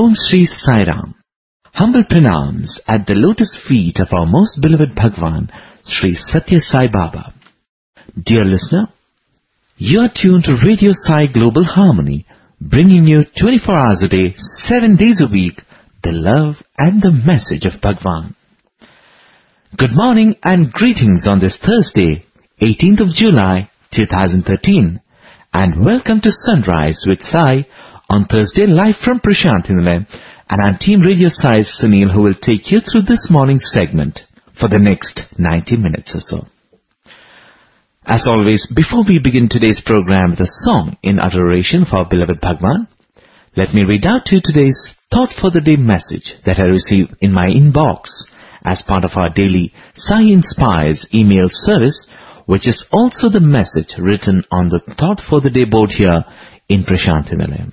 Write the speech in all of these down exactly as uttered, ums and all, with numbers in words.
Om Shri Sai Ram. Humble pranams at the lotus feet of our most beloved Bhagwan, Shri Satya Sai Baba. Dear listener, you are tuned to Radio Sai Global Harmony, bringing you twenty-four hours a day, seven days a week, the love and the message of Bhagwan. Good morning and greetings on this Thursday, eighteenth of July, two thousand thirteen, and welcome to Sunrise with Sai on Thursday, live from Prashant Nilayam, and I'm Team Radio Sai's Sunil, who will take you through this morning's segment for the next ninety minutes or so. As always, before we begin today's program with a song in adoration for our beloved Bhagwan, let me read out to you today's Thought for the Day message that I received in my inbox as part of our daily Sai Inspires email service, which is also the message written on the Thought for the Day board here in Prashant Nilayam.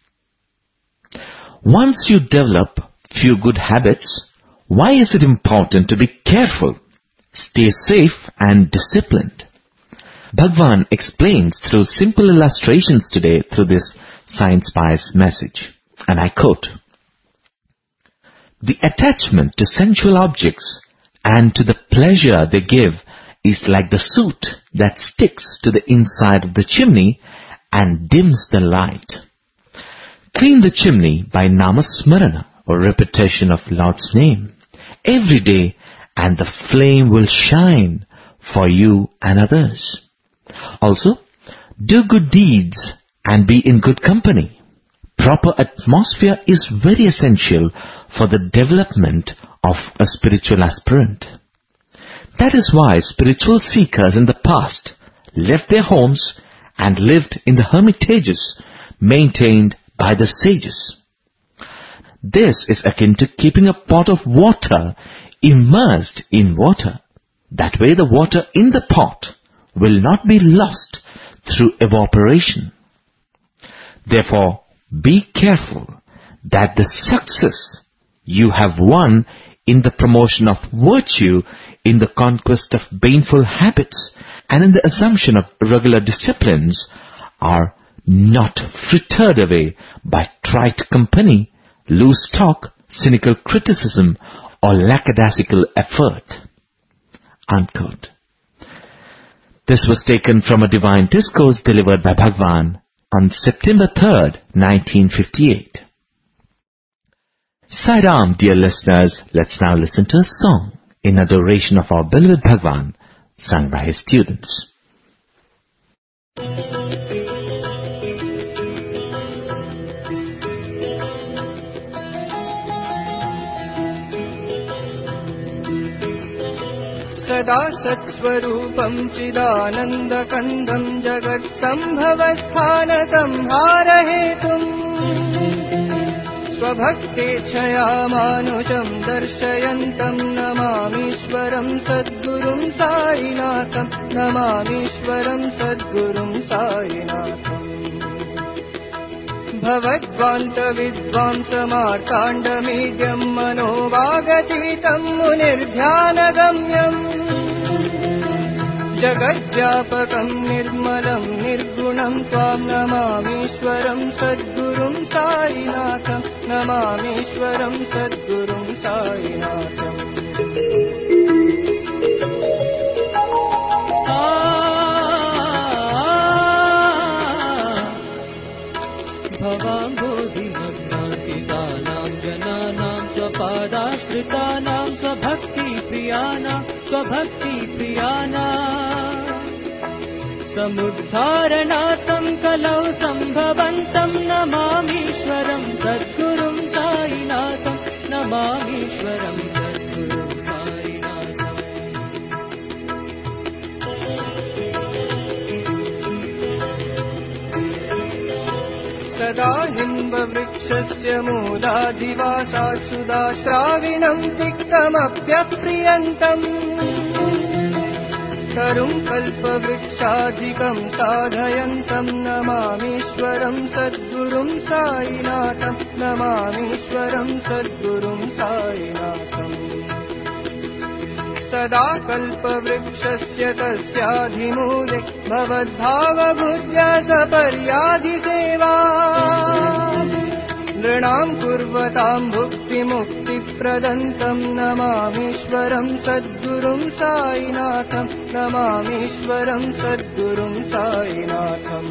Once you develop few good habits, why is it important to be careful, stay safe and disciplined? Bhagwan explains through simple illustrations today through this Sai Inspires message, and I quote, "The attachment to sensual objects and to the pleasure they give is like the soot that sticks to the inside of the chimney and dims the light. Clean the chimney by namasmarana, or repetition of Lord's name, every day, and the flame will shine for you and others. Also, do good deeds and be in good company. Proper atmosphere is very essential for the development of a spiritual aspirant. That is why spiritual seekers in the past left their homes and lived in the hermitages maintained by the sages. This is akin to keeping a pot of water immersed in water. That way the water in the pot will not be lost through evaporation. Therefore, be careful that the success you have won in the promotion of virtue, in the conquest of baneful habits, and in the assumption of regular disciplines are not frittered away by trite company, loose talk, cynical criticism, or lackadaisical effort." Unquote. This was taken from a divine discourse delivered by Bhagwan on September third, nineteen fifty-eight. Sai Ram, dear listeners, let's now listen to a song in adoration of our beloved Bhagwan, sung by his students. सदा सत्स्वरूपं चिदानन्दकन्दं जगत्सम्भवस्थानसंहारहेतुम् स्वभक्तेच्छया मानुषं दर्शयन्तं नमामीश्वरं सद्गुरुं साईनाथं नमामीश्वरं सद्गुरुं साईनाथम् भवद्वान्तविद्वांसमार्ताण्डमीड्यं मनोवागतीतं मुनिर्ध्यानगम्यम् जगद्व्यापकं निर्मलं निर्गुणं त्वां नमामीश्वरं सद्गुरुं साईनाथं नमामीश्वरं सद्गुरुं साईनाथम् भवाम्बोधिमग्नातिदानां जनानां स्वपादाश्रितानां स्वभक्तिप्रियाणां स्वभक्तिप्रियाणां समुद्धारणार्थं कलौ सम्भवन्तं नमामीश्वरं सद्गुरुं साईनाथं नमामीश्वरं सद्गुरुं साईनाथम् सदा निम्बवृक्षस्य मूलाधिवासात् सुधाश्राविणं तिक्तमप्यप्रियन्तम् तरुं कल्पवृक्षाधिकं साधयन्तं नमामीश्वरं सद्गुरुं साईनाथं नमामीश्वरं सद्गुरुं साईनाथम् सदा कल्पवृक्षस्य तस्याधिमूले भवद्भावबुद्ध्या सपर्याधिसेवा नृणां कुर्वतां भुक्तिमुक्तिप्रदन्तं नमामीश्वरं सद्गुरुं साईनाथं नमामीश्वरं सद्गुरुं साईनाथम्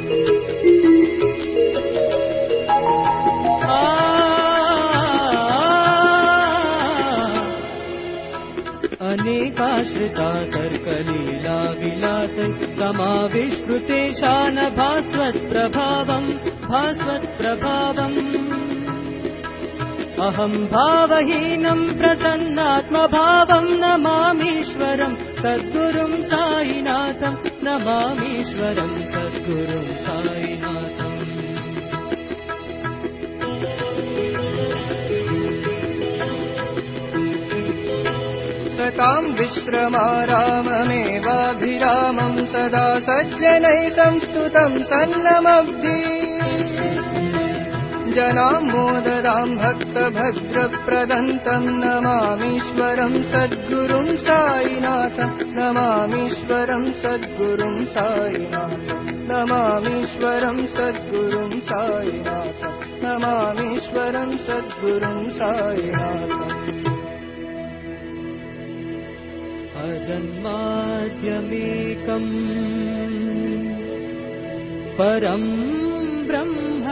अनेकाश्रिता तर्कलीला विलासै समाविष्कृतेशान भास्वत्प्रभावम् भास्वत्प्रभावम् अहं भावहीनं प्रसन्नात्मभावं नमामीश्वरं सद्गुरुं साईनाथं नमामीश्वरं सद्गुरुं साईनाथम् सतां विश्रमाराममेवाभिरामं सदा सज्जनैः संस्तुतं सन्नमब्धि जनां मोददां भक्तभद्रप्रदन्तं नमामीश्वरं सद्गुरुं साईनाथं नमामीश्वरं सद्गुरुं साईनाथं नमामीश्वरं सद्गुरुं साईनाथं नमामीश्वरं सद्गुरुं साईनाथम् अजन्माद्यमेकम् परं ब्रह्म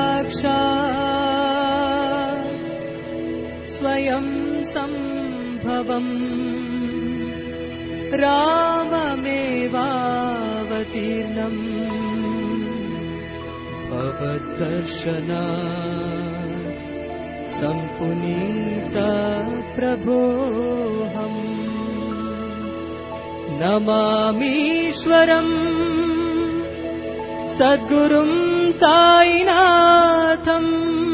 साक्षात् स्वयं सम्भवम् राममेवावतीर्णम् भवद्दर्शनात् सम्पुनीता प्रभोऽहम् नमामीश्वरं सद्गुरुं साईनाथं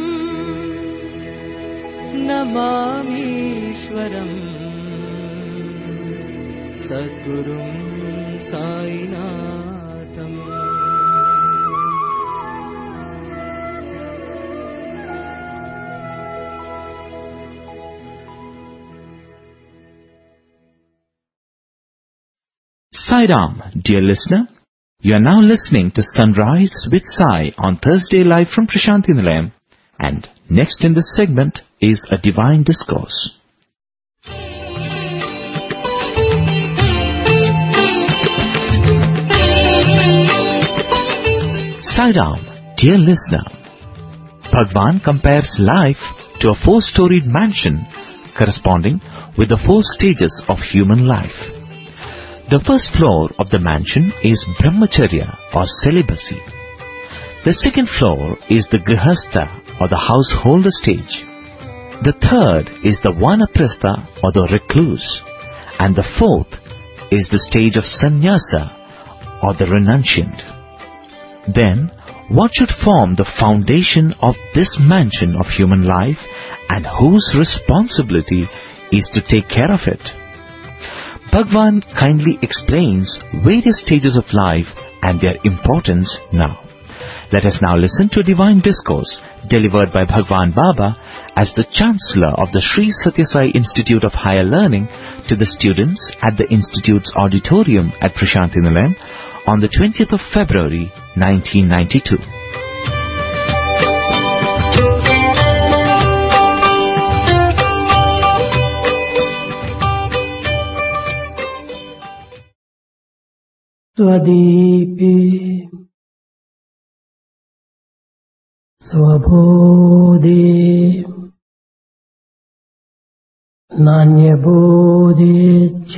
नमामीश्वरं सद्गुरुं साईनाथम् Sai Ram, dear listener, you are now listening to Sunrise with Sai on Thursday live from Prashanthi Nilayam, and next in this segment is a divine discourse. Sai Ram, dear listener, Bhagwan compares life to a four-storied mansion corresponding with the four stages of human life. The first floor of the mansion is Brahmacharya or celibacy. The second floor is the Grihastha or the householder stage. The third is the Vanaprastha or the recluse. And the fourth is the stage of Sannyasa or the renunciant. Then, what should form the foundation of this mansion of human life, and whose responsibility is to take care of it? Bhagwan kindly explains various stages of life and their importance now. Let us now listen to a divine discourse delivered by Bhagwan Baba as the Chancellor of the Sri Satya Sai Institute of Higher Learning to the students at the Institute's auditorium at Prashanthi Nilayam on the twentieth of February nineteen ninety-two. स्वदीपे स्वबोधे नान्यबोधे च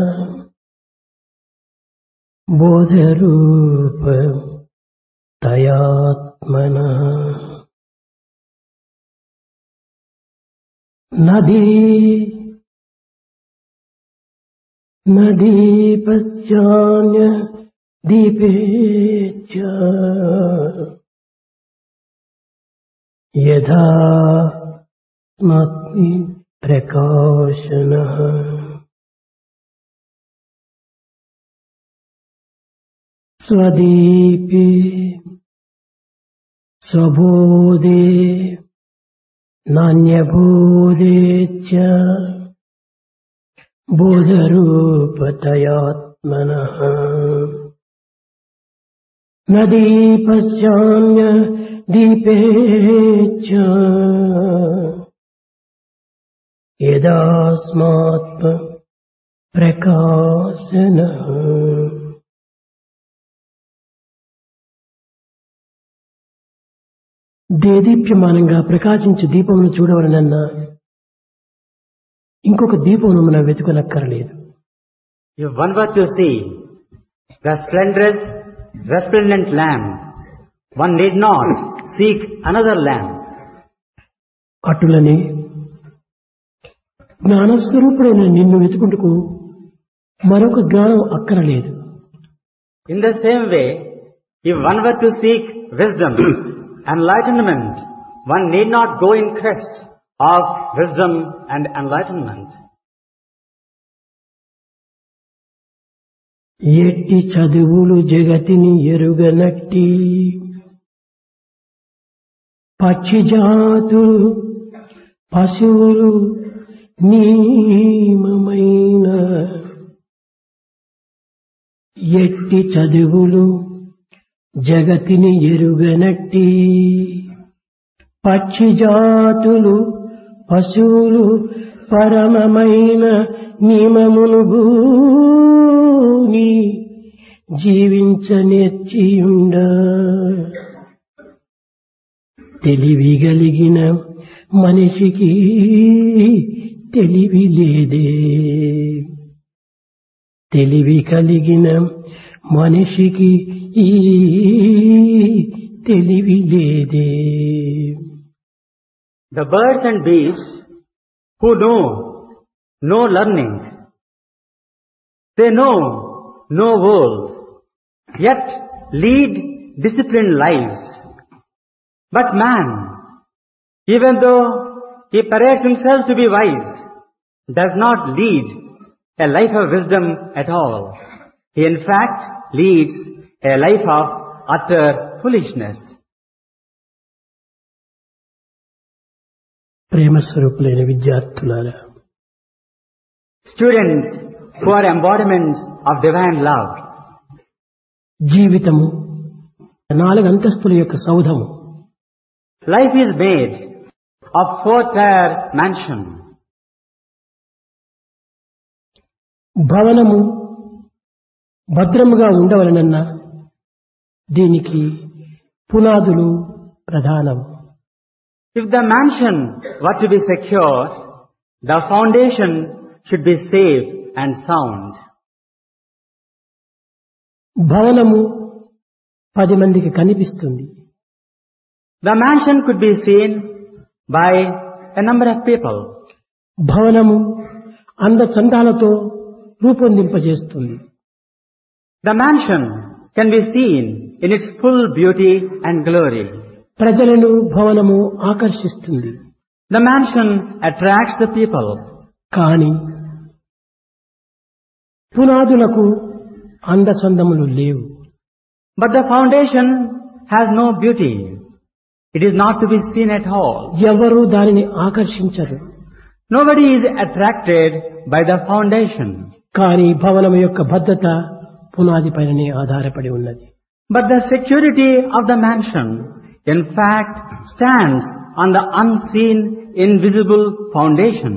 बोधरूप तयात्मनः नदी न दीपश्चान्य दीपे च यथा स्मात्मि प्रकाशनः स्वदीपे स्वबोधे नान्यबोधे च बोधरूपतयात्मनः నదీపశ్చాన్య దీపేచ్చ యదాస్మాత్మ ప్రకాశన. దేదీప్యమానంగా ప్రకాశించు దీపమును చూడవలనన్నా ఇంకొక దీపమును మనం వెతుకనక్కరలేదు. If one were to see the splendorous, resplendent lamp, one need not seek another lamp. అటులనే జ్ఞానస్వరూపుడైన నిన్ను వెతుకుంటూ మరొక జ్ఞానం అక్కరలేదు. In the same way, if one were to seek wisdom, enlightenment, one need not go in quest of wisdom and enlightenment. ఎట్టి చదువులు జగతిని ఎరుగనట్టి పక్షి జాతులు పశువులు నీమమైన. ఎట్టి చదువులు జగతిని ఎరుగనట్టి పక్షి జాతులు పశువులు పరమమైన నియమమును భూని జీవించనేర్చియుండ. తెలివిగలిగిన మనిషికి తెలివి లేదే, తెలివి కలిగిన మనిషికి ఈ తెలివి లేదే. The birds and beasts who know no learning, they know no world, yet lead disciplined lives. But man, even though he parades himself to be wise, does not lead a life of wisdom at all. He in fact leads a life of utter foolishness. ప్రేమస్వరూపులైన విద్యార్థులారా, Students who are embodiments of divine love, జీవితము నాలుగు అంతస్తుల యొక్క సౌధము. life is made of four-tier mansion. భవనము భద్రముగా ఉండవలనన్నా దీనికి పునాదులు ప్రధానము. If the mansion were to be secure, the foundation should be safe and sound. భవనము పది మందికి కనిపిస్తుంది. The mansion could be seen by a number of people. భవనము అందచందాలతో రూపొందింపజేస్తుంది. The mansion can be seen in its full beauty and glory. ప్రజలను భవనము ఆకర్షిస్తుంది. The mansion attracts the people. కానీ పునాదులకు అందచందములు లేవు. But the foundation has no beauty. It is not to be seen at all. ఎవరు దానిని ఆకర్షించరు. Nobody is attracted by the foundation. కానీ భవనము యొక్క భద్రత పునాది పైననే ఆధారపడి ఉన్నది. But the security of the mansion, in fact, stands on the unseen, invisible foundation.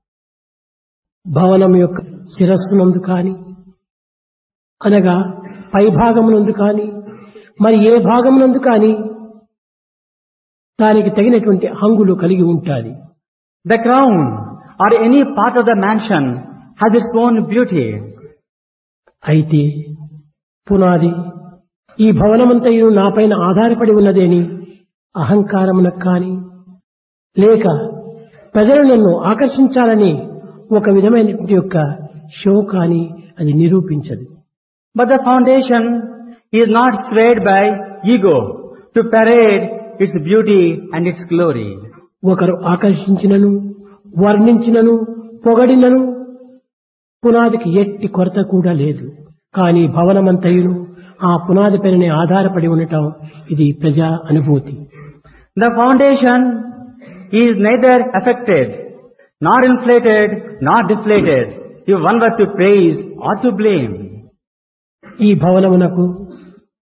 భవనం యొక్క శిరస్సునందు కాని, అనగా పై భాగమునందు కాని, మరి ఏ భాగమునందు కాని దానికి తగినటువంటి హంగులు కలిగి ఉంటాది. The crown or any part of the mansion has its own beauty. అయితే పునాది ఈ భవనమంతయు నా పైన ఆధారపడి ఉన్నదేని అహంకారమునకు కాని, లేక ప్రజలు నన్ను ఆకర్షించాలని ఒక విధమైనటువంటి యొక్క షో కాని అది నిరూపించదు. But the foundation is not swayed by ego to parade its beauty and its glory. ఒకరు ఆకర్షించినను వర్ణించినను పొగడినను పునాదికి ఎట్టి కొరత కూడా లేదు. కానీ భవనమంతయును ఆ పునాది పైనే ఆధారపడి ఉండటం ఇది ప్రజా అనుభూతి. The foundation is neither affected, nor inflated, nor deflated, if one were to praise or to blame. ఈ భవనమునకు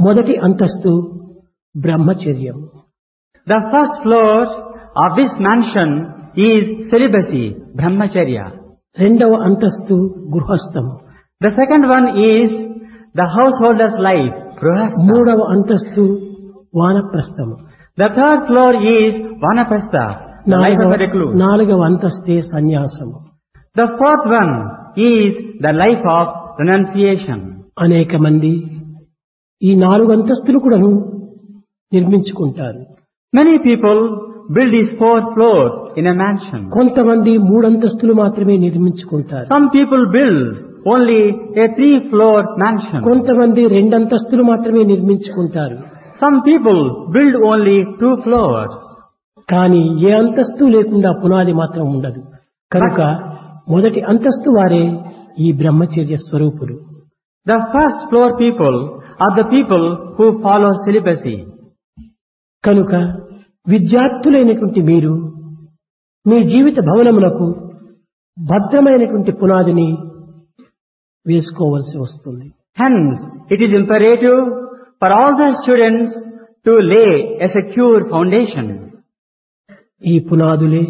మొదటి అంతస్తు బ్రహ్మచర్యం. The first floor of this mansion is celibacy, brahmacharya. రెండవ అంతస్తు గృహస్థము. The second one is the householder's life, grihastha. మూడవ అంతస్తు వానప్రస్థము. The third floor is vanaprastha, the life of a recluse. నాలుగవ అంతస్తే సన్యాసము. The fourth one is the life of renunciation. అనేక మంది ఈ నాలుగు అంతస్తులు కూడా నిర్మించుకుంటారు. Many people build these four floors in a mansion. కొంతమంది మూడంతస్తులు మాత్రమే నిర్మించుకుంటారు. Some people build only a three floor mansion. కొంతమంది రెండంతస్తులు మాత్రమే నిర్మించుకుంటారు. Some people build only two floors. కానీ ఏ అంతస్తు లేకుండా పునాది మాత్రం ఉండదు. కనుక మొదటి అంతస్తు వారే ఈ బ్రహ్మచర్య స్వరూపులు. The first floor people are the people who follow celibacy. కనుక విద్యార్థులైనటువంటి మీరు మీ జీవిత భవనములకు భద్రమైనటువంటి పునాదిని వేసుకోవలసి వస్తుంది. Hence, it is imperative for all the students to lay a secure foundation. ఈ పునాదులే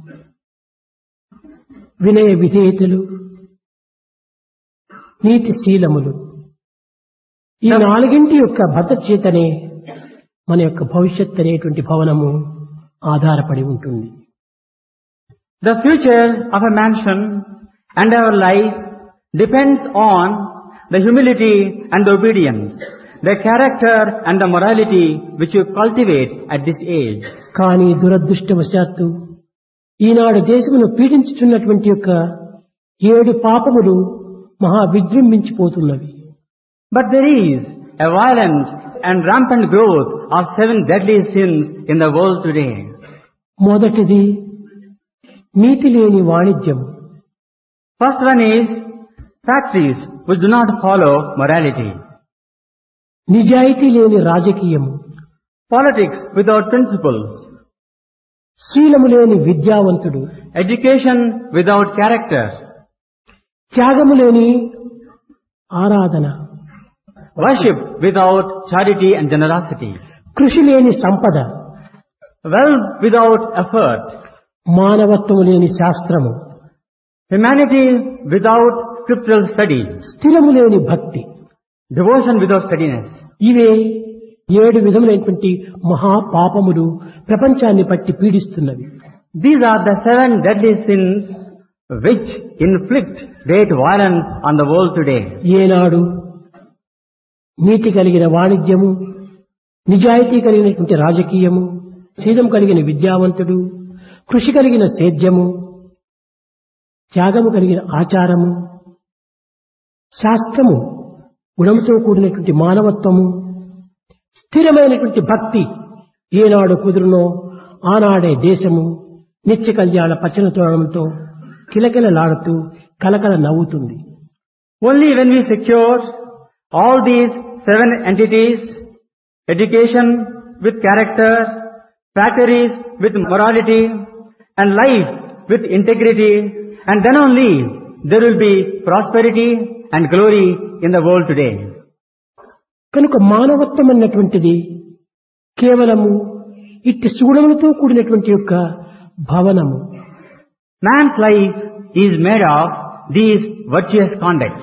వినయ విధేయతలు, నీతి శీలములు, ఈ నాలుగింటి యొక్క భద్రత చేతనే మన యొక్క భవిష్యత్ అనేటువంటి భవనము ఆధారపడి ఉంటుంది. The future of a mansion and our life depends on the humility and the obedience, the character and the morality which you cultivate at this age. కానీ దురదృష్టవశాత్తు ఈనాడు దేశమును పీడించుతున్నటువంటి యొక్క ఏడు పాపములు మహా విజృంభించిపోతున్నవి. But there is a violent and rampant growth of seven deadly sins in the world today. మొదటిది నీతి లేని వాణిజ్యం. First one is factories which do not follow morality. నిజాయితీ లేని రాజకీయం. Politics without principles. శీలము లేని విద్యావంతుడు. Education without character. త్యాగము లేని ఆరాధన. Worship without charity and generosity. కృషి లేని సంపద. Wealth without effort. మానవత్వము లేని శాస్త్రము. Humanity without scriptural study. స్థిరము లేని భక్తి. Devotion without steadiness. ఇవే ఏడు విధములైనటువంటి మహాపాపములు ప్రపంచాన్ని పట్టి పీడిస్తున్నవి. These are the seven deadly sins which inflict great violence on the world today. ఏనాడు నీతి కలిగిన వాణిజ్యము, నిజాయితీ కలిగినటువంటి రాజకీయము, శీలం కలిగిన విద్యావంతుడు, కృషి కలిగిన సేద్యము, త్యాగము కలిగిన ఆచారము, శాస్త్రము, గుణముతో కూడినటువంటి మానవత్వము, స్థిరమైనటువంటి భక్తి ఏనాడు కుదురునో ఆనాడే దేశము నిత్య కళ్యాణ పచ్చన తోరణంతో కిలకిలలాడుతూ కలకల నవ్వుతుంది. Only when we secure all these seven entities, education with character, factories with morality, and life with integrity, and then only there will be prosperity and glory in the world today. కనుక మానవత్వం అన్నటువంటిది కేవలము ఇట్టి సుగుణములతో కూడినటువంటి యొక్క భవనము. Man's life is made of these virtuous conduct.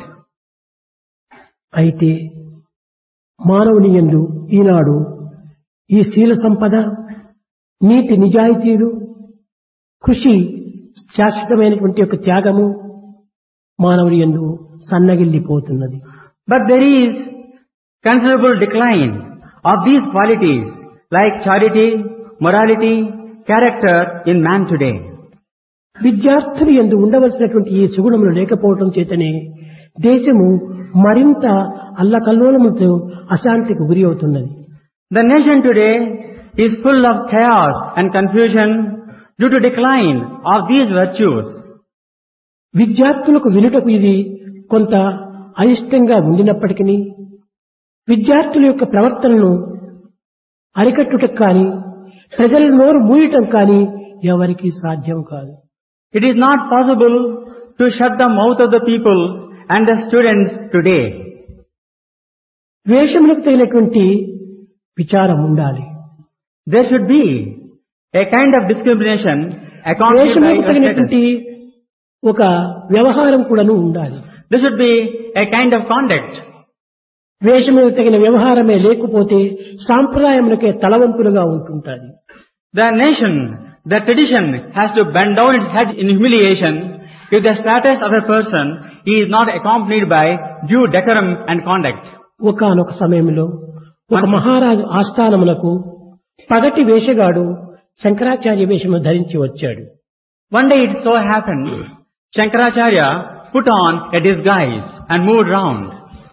అయితే మానవుని యందు ఈనాడు ఈ శీల సంపద, నీతి నిజాయితీలు, కృషి, శాశ్వతమైనటువంటి యొక్క త్యాగము మానవుని యందు సన్నగిల్లిపోతున్నది. But there is considerable decline of these qualities like charity, morality, character in man today. విద్యార్థులు యందు ఉండవలసినటువంటి ఈ సుగుణములు లేకపోవడం చేతనే దేశము మరింత అల్లకల్లోలముతో అశాంతికి గురి అవుతున్నది. The nation today is full of chaos and confusion due to decline of these virtues. విద్యార్థులకు వినుటకు ఇది కొంత అయిష్టంగా ఉండినప్పటికీ విద్యార్థుల యొక్క ప్రవర్తనను అరికట్టుటకు కానీ ప్రజల నోరు మూయటం కానీ ఎవరికీ సాధ్యం కాదు. It is not possible to shut the mouth of the people and the students today. వేషములకు తగినటువంటి విచారం ఉండాలి. There should be a kind of discrimination accompanied by వేషములకు your తగినటువంటి status. ఒక వ్యవహారం కూడాను ఉండాలి. There should be a kind of conduct. వేషములకు తగిన వ్యవహారమే లేకపోతే సాంప్రదాయములకే తలవంపులుగా ఉంటుంటాది. The nation, the tradition has to bend down its head in humiliation if the status of a person is not accompanied by due decorum and conduct. ఒకానొక సమయంలో ఒక మహారాజు ఆస్థానమునకు పగటి వేషగాడు శంకరాచార్య వేషము ధరించి వచ్చాడు. One day it so happened, Shankaracharya put on a disguise and moved round.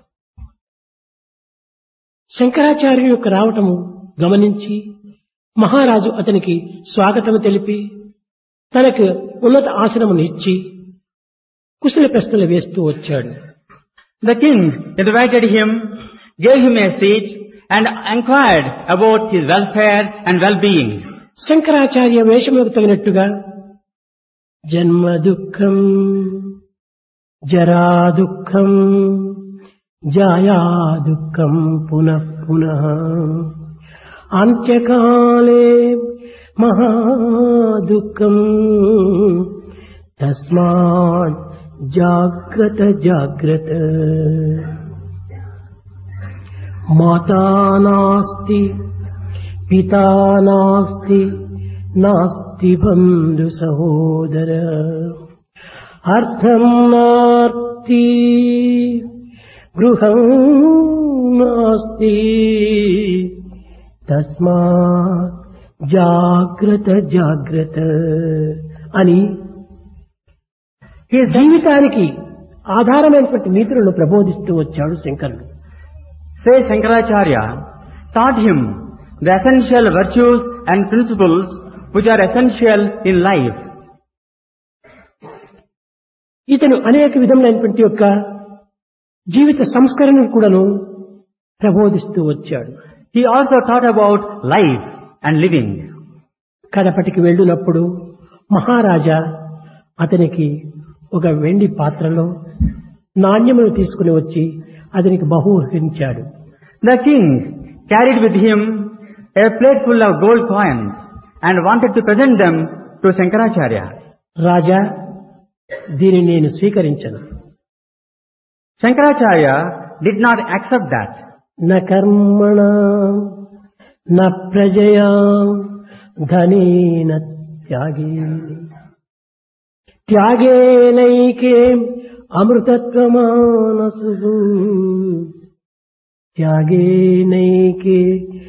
శంకరాచార్యుని యొక్క రావటము గమనించి మహారాజు అతనికి స్వాగతము తెలిపి తనకు ఉన్నత ఆసనమును ఇచ్చి కుశల ప్రశ్నలు వేస్తూ వచ్చాడు. The king invited him, gave him a seat and inquired about his welfare and well-being. Shankaracharya వేషములకు తగినట్టుగా జన్మ దుఃఖం, జరా దుఃఖం, జాయా దుఃఖం పునః పునః, అంత్యకాలే మహాదుఃఖం, తస్మాత్ జాగ్రత్త జాగ్రత్త. మాతా నాస్తి, పితా నాస్తి, నాస్తి బంధు సహోదర, అర్థం నాస్తి, గృహం నాస్తి, తస్మాత్ జాగ్రత్త జాగ్రత్త అని ఈ జీవితానికి ఆధారమైనటువంటి నీతులను ప్రబోధిస్తూ వచ్చాడు శంకరుడు. Say Shankaracharya taught him the essential virtues and principles which are essential in life. ఇతను అనేక విధములైనటువంటి యొక్క జీవిత సంస్కరణను కూడాను ప్రబోధిస్తూ వచ్చాడు. He also taught about life and living. కడపటికి వెళ్ళినప్పుడు మహారాజా అతనికి ఒక వెండి పాత్రలో నాణ్యమును తీసుకుని వచ్చి అతనికి బహూకరించాడు. The king carried with him a plate full of gold coins and wanted to present them to Shankaracharya. రాజా, దీనిని నేను స్వీకరించను. Shankaracharya did not accept that. న కర్మణ న ప్రజయా ధనేన త్యాగే, త్యాగేనైకే అమృతత్వమానసు, త్యాగేనైకే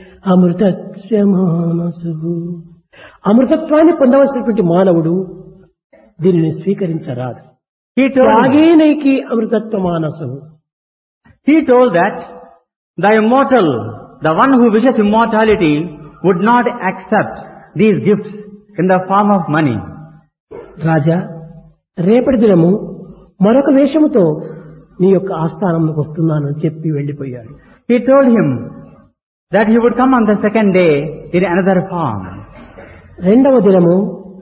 అమృతత్వమానసు. అమృతత్వాన్ని పొందవలసినటువంటి మానవుడు దీనిని స్వీకరించరాదు. He told, త్యాగేనైకి అమృతత్వమానసు. he told that the immortal, the one who wishes immortality, would not accept these gifts in the form of money. రాజా, రేపటి దినము మరొక వేషముతో నీ యొక్క ఆస్థానంలోకి వస్తున్నానని చెప్పి వెళ్లిపోయాడు. He told him that he would come on the second day in another form. రెండవ దినము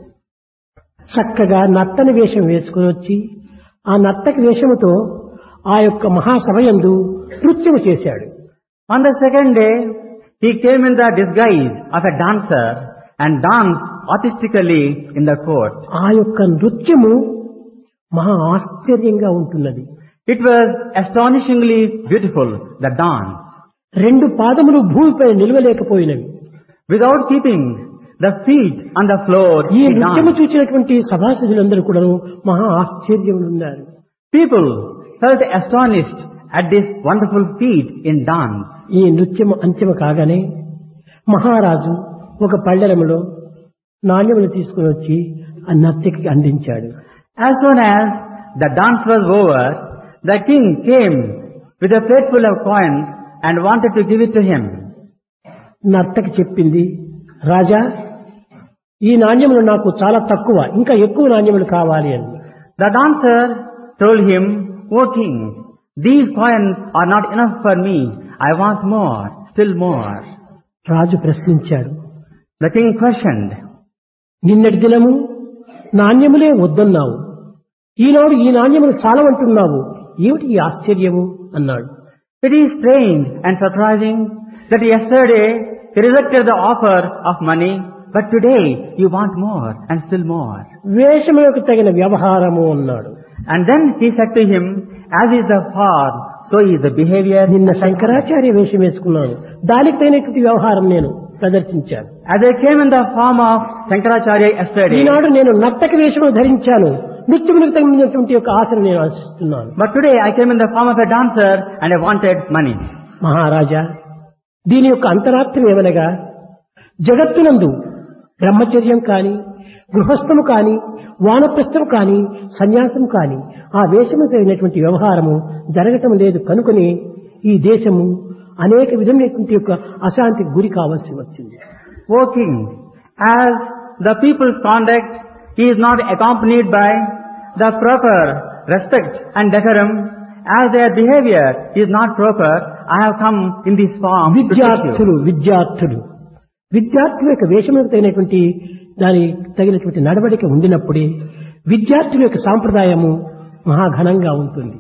చక్కగా నత్తని వేషం వేసుకుని వచ్చి ఆ నత్తకి వేషముతో ఆ యొక్క మహాసభయందు నృత్యము చేశాడు. On the second day, he came in the disguise of a dancer and danced artistically in the court. ఆ యొక్క నృత్యము మహా ఆశ్చర్యంగా ఉంటున్నది. It was astonishingly beautiful, the dance. రెండు పాదములు భూమిపై నిలవలేకపోయినవి. Without keeping the feet on the floor, ఈ he నృత్యము danced. చూసినటువంటి సభాసదులందరూ కూడా మహా ఆశ్చర్యం ఉన్నారు. People felt astonished at this wonderful feat in dance. ఈ నృత్యము అంత్యము కాగానే మహారాజు ఒక పళ్ళెరములో నాణ్యములు తీసుకుని వచ్చి ఆ నర్తకికి అందించాడు. As soon as the dance was over, the king came with a plate full of coins and wanted to give it to him. నర్తకి చెప్పింది, రాజా, ఈ నాణ్యములు నాకు చాలా తక్కువ, ఇంకా ఎక్కువ నాణ్యములు కావాలి అని. The dancer told him, O king, these coins are not enough for me. I want more, still more. రాజు ప్రశ్నించాడు. The king questioned, నిన్నటి దినము నాణ్యములే వద్దన్నావు, ఈనాడు ఈ నాణ్యములు చాలవంటున్నావు, ఏమిటి ఈ ఆశ్చర్యము అన్నాడు. It is strange and surprising that yesterday he rejected the offer of money, but today you want more and still more. వేషములకు తగిన వ్యవహారము అన్నాడు. And then he said to him, as is the form, so is the behavior. నిన్న శంకరాచార్య వేషం వేసుకున్నాను, దానికి తగినటువంటి వ్యవహారం నేను ప్రదర్శించాను. As I came in the form of Shankaracharya yesterday, ఈనాడు నేను నర్తక వేషము ధరించాను, నృత్యములకు తగినటువంటి యొక్క ఆశను నేను ఆశిస్తున్నాను. but today I came in the form of a dancer and I wanted money. మహారాజా, దీని యొక్క అంతరార్థం ఏమనగా, జగత్తునందు బ్రహ్మచర్యం కాని, గృహస్థము కాని, వానప్రస్థము కాని, సన్యాసం కాని ఆ వేషము తగినటువంటి వ్యవహారము జరగటం లేదు కనుకొని ఈ దేశము అనేక విధమైనటువంటి యొక్క అశాంతికి గురి కావాల్సి వచ్చింది. O king, as the people's conduct is not accompanied by the proper respect and decorum, as their behavior is not proper, I have come in this form to teach you. విద్యార్థులు విద్యార్థులు విద్యార్థుల యొక్క వేషములకు తగినటువంటి దాని తగినటువంటి నడవడిక ఉండినప్పుడే విద్యార్థుల యొక్క సాంప్రదాయము మహాఘనంగా ఉంటుంది.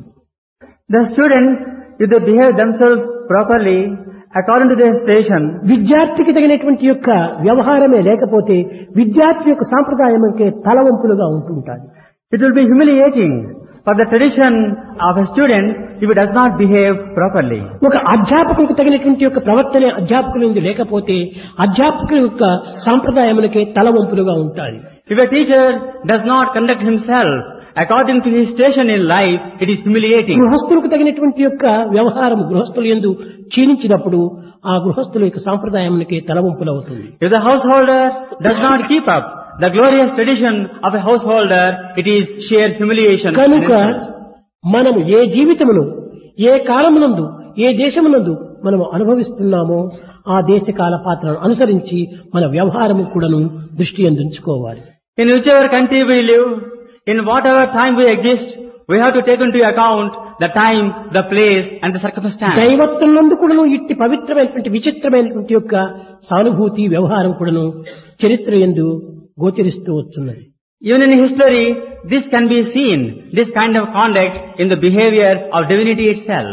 The students, if they behave themselves properly according to their station, విద్యార్థికి తగినటువంటి యొక్క వ్యవహారమే లేకపోతే విద్యార్థి యొక్క సాంప్రదాయముకే తలవంపులుగా ఉంటుంటాయి. it will be humiliating for the tradition of a student if he does not behave properly. ఒక అధ్యాపకులకు తగినటువంటి యొక్క ప్రవర్తన అధ్యాపకుల నుండి లేకపోతే అధ్యాపకుల యొక్క సాంప్రదాయములకే తలవంపులుగా ఉంటాయి. If a teacher does not conduct himself according to his station in life, it is humiliating. గృహస్థులకు తగినటువంటి యొక్క వ్యవహారం గృహస్థులు యందు క్షీణించినప్పుడు ఆ గృహస్థుల యొక్క సాంప్రదాయములకే తలవంపులవుతుంది. If the householder does not keep up the glorious tradition of a householder, it is sheer humiliation. కనుక మనము ఏ జీవితమును ఏ కాలమునందు ఏ దేశమునందు మనము అనుభవిస్తున్నామో ఆ దేశ కాల పాత్రను అనుసరించి మన వ్యవహారము కూడాను దృష్టి అందించుకోవాలి. In whichever country we live, in whatever time we exist, we have to take into account the time, the place and the circumstance. దైవత్వం నందు కూడాను ఇట్టి పవిత్రమైనటువంటి విచిత్రమైనటువంటి యొక్క సానుభూతి వ్యవహారం కూడాను చరిత్ర యందు గోచరిస్తూ వస్తున్నది. Even in history, this can be seen, this kind of conduct in the behavior of divinity itself.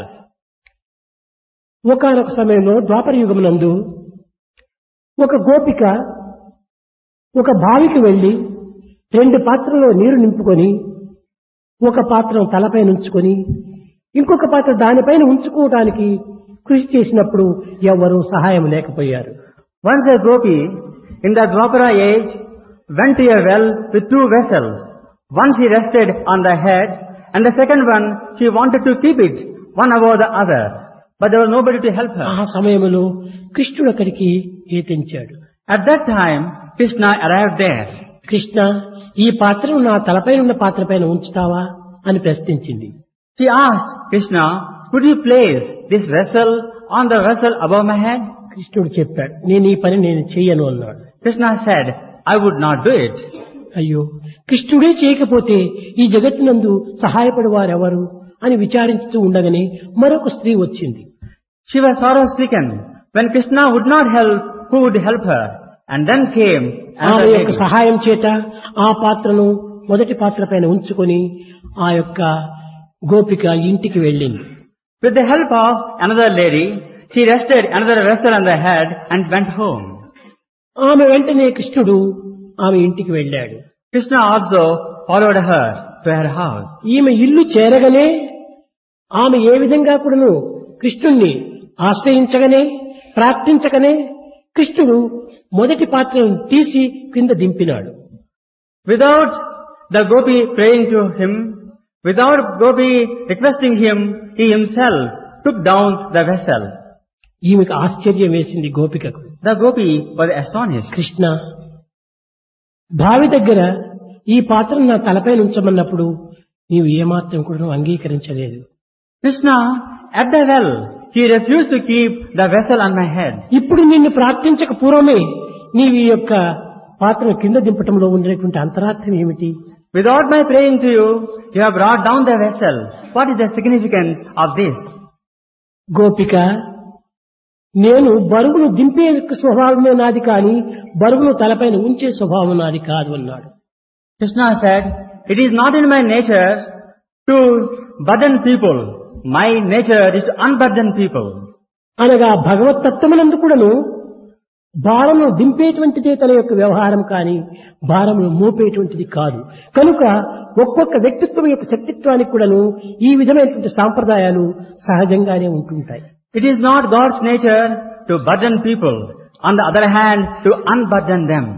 ఒకానొక సమయంలో ద్వాపర యుగమునందు ఒక గోపిక ఒక బావికి వెళ్లి రెండు పాత్రలో నీరు నింపుకొని ఒక పాత్రను తలపై ఉంచుకొని ఇంకొక పాత్ర దానిపైన ఉంచుకోవడానికి కృషి చేసినప్పుడు ఎవరూ సహాయం లేకపోయారు. Once a gopi in the Dwapara age went to a well with two vessels. One she rested on the head and the second one she wanted to keep it one above the other. But there was nobody to help her. ఆ సమయంలో కృష్ణుడు అక్కడికి ఏతించాడు. At that time, Krishna arrived there. Krishna, ఈ పాత్రను నా తలపై ఉన్న పాత్ర పైన ఉంచుతావా అని ప్రశ్నించింది. She asked Krishna, could you place this vessel on the vessel above my head? కృష్ణుడు చెప్పాడు, నేను ఈ పని నేను చెయ్యను అన్నాడు. Krishna said, I would not do it. అయ్యో, కృష్ణుడే చేయకపోతే ఈ జగత్తునందు సహాయపడి వారెవరు అని విచారించుతూ ఉండగానే మరొక స్త్రీ వచ్చింది. She was sorrow stricken. When Krishna would not help, who would help her? And then came ఆమె another యొక్క lady. సహాయం చేత ఆ పాత్రను మొదటి పాత్ర పైన ఉంచుకొని ఆ యొక్క గోపిక ఇంటికి వెళ్ళింది. With the help of another lady, she rested another vessel on the head and went home. ఆమె వెంటనే కృష్ణుడు ఆమె ఇంటికి వెళ్ళాడు. Krishna also followed her to her house. ఈమె ఇల్లు చేరగానే ఆమె ఏ విధంగా కూడాను కృష్ణుణ్ణి ఆశ్రయించగానే ప్రార్థించగానే కృష్ణుడు మొదటి పాత్రను తీసి కింద దింపినాడు. Without the gopi praying to him, without gopi requesting him, he himself took down the vessel. ఈమెకు ఆశ్చర్యం వేసింది గోపికకు. The gopi was astonished. Krishna, బావి దగ్గర ఈ పాత్రను నా తలపై ఉంచమన్నప్పుడు నీవు ఏమాత్రం కూడా అంగీకరించలేదు. Krishna, at the well, he refused to keep the vessel on my head. ఇప్పుడు నిన్ను ప్రార్థించక పూర్వమే నీవు ఈ యొక్క పాత్రను కింద దింపటంలో ఉండేటువంటి అంతరార్థం ఏమిటి? Without my praying to you, you have brought down the vessel. What is the significance of this? గోపిక, నేను బరువును దింపే స్వభావమే నాది కానీ బరువును తలపైన ఉంచే స్వభావం నాది కాదు అన్నాడు. Krishna said, it is not in my nature to burden people. my nature is to unburden people. అనగా భగవతత్వమునందు కూడాను భారమును దింపేటువంటిదే తన యొక్క వ్యవహారం కానీ భారమును మోపేటువంటిది కాదు. కనుక ఒక్కొక్క వ్యక్తిత్వం యొక్క శక్తిత్వానికి కూడాను ఈ విధమైనటువంటి సాంప్రదాయాలు సహజంగానే ఉంటుంటాయి. It is not God's nature to burden people. On the other hand, to unburden them.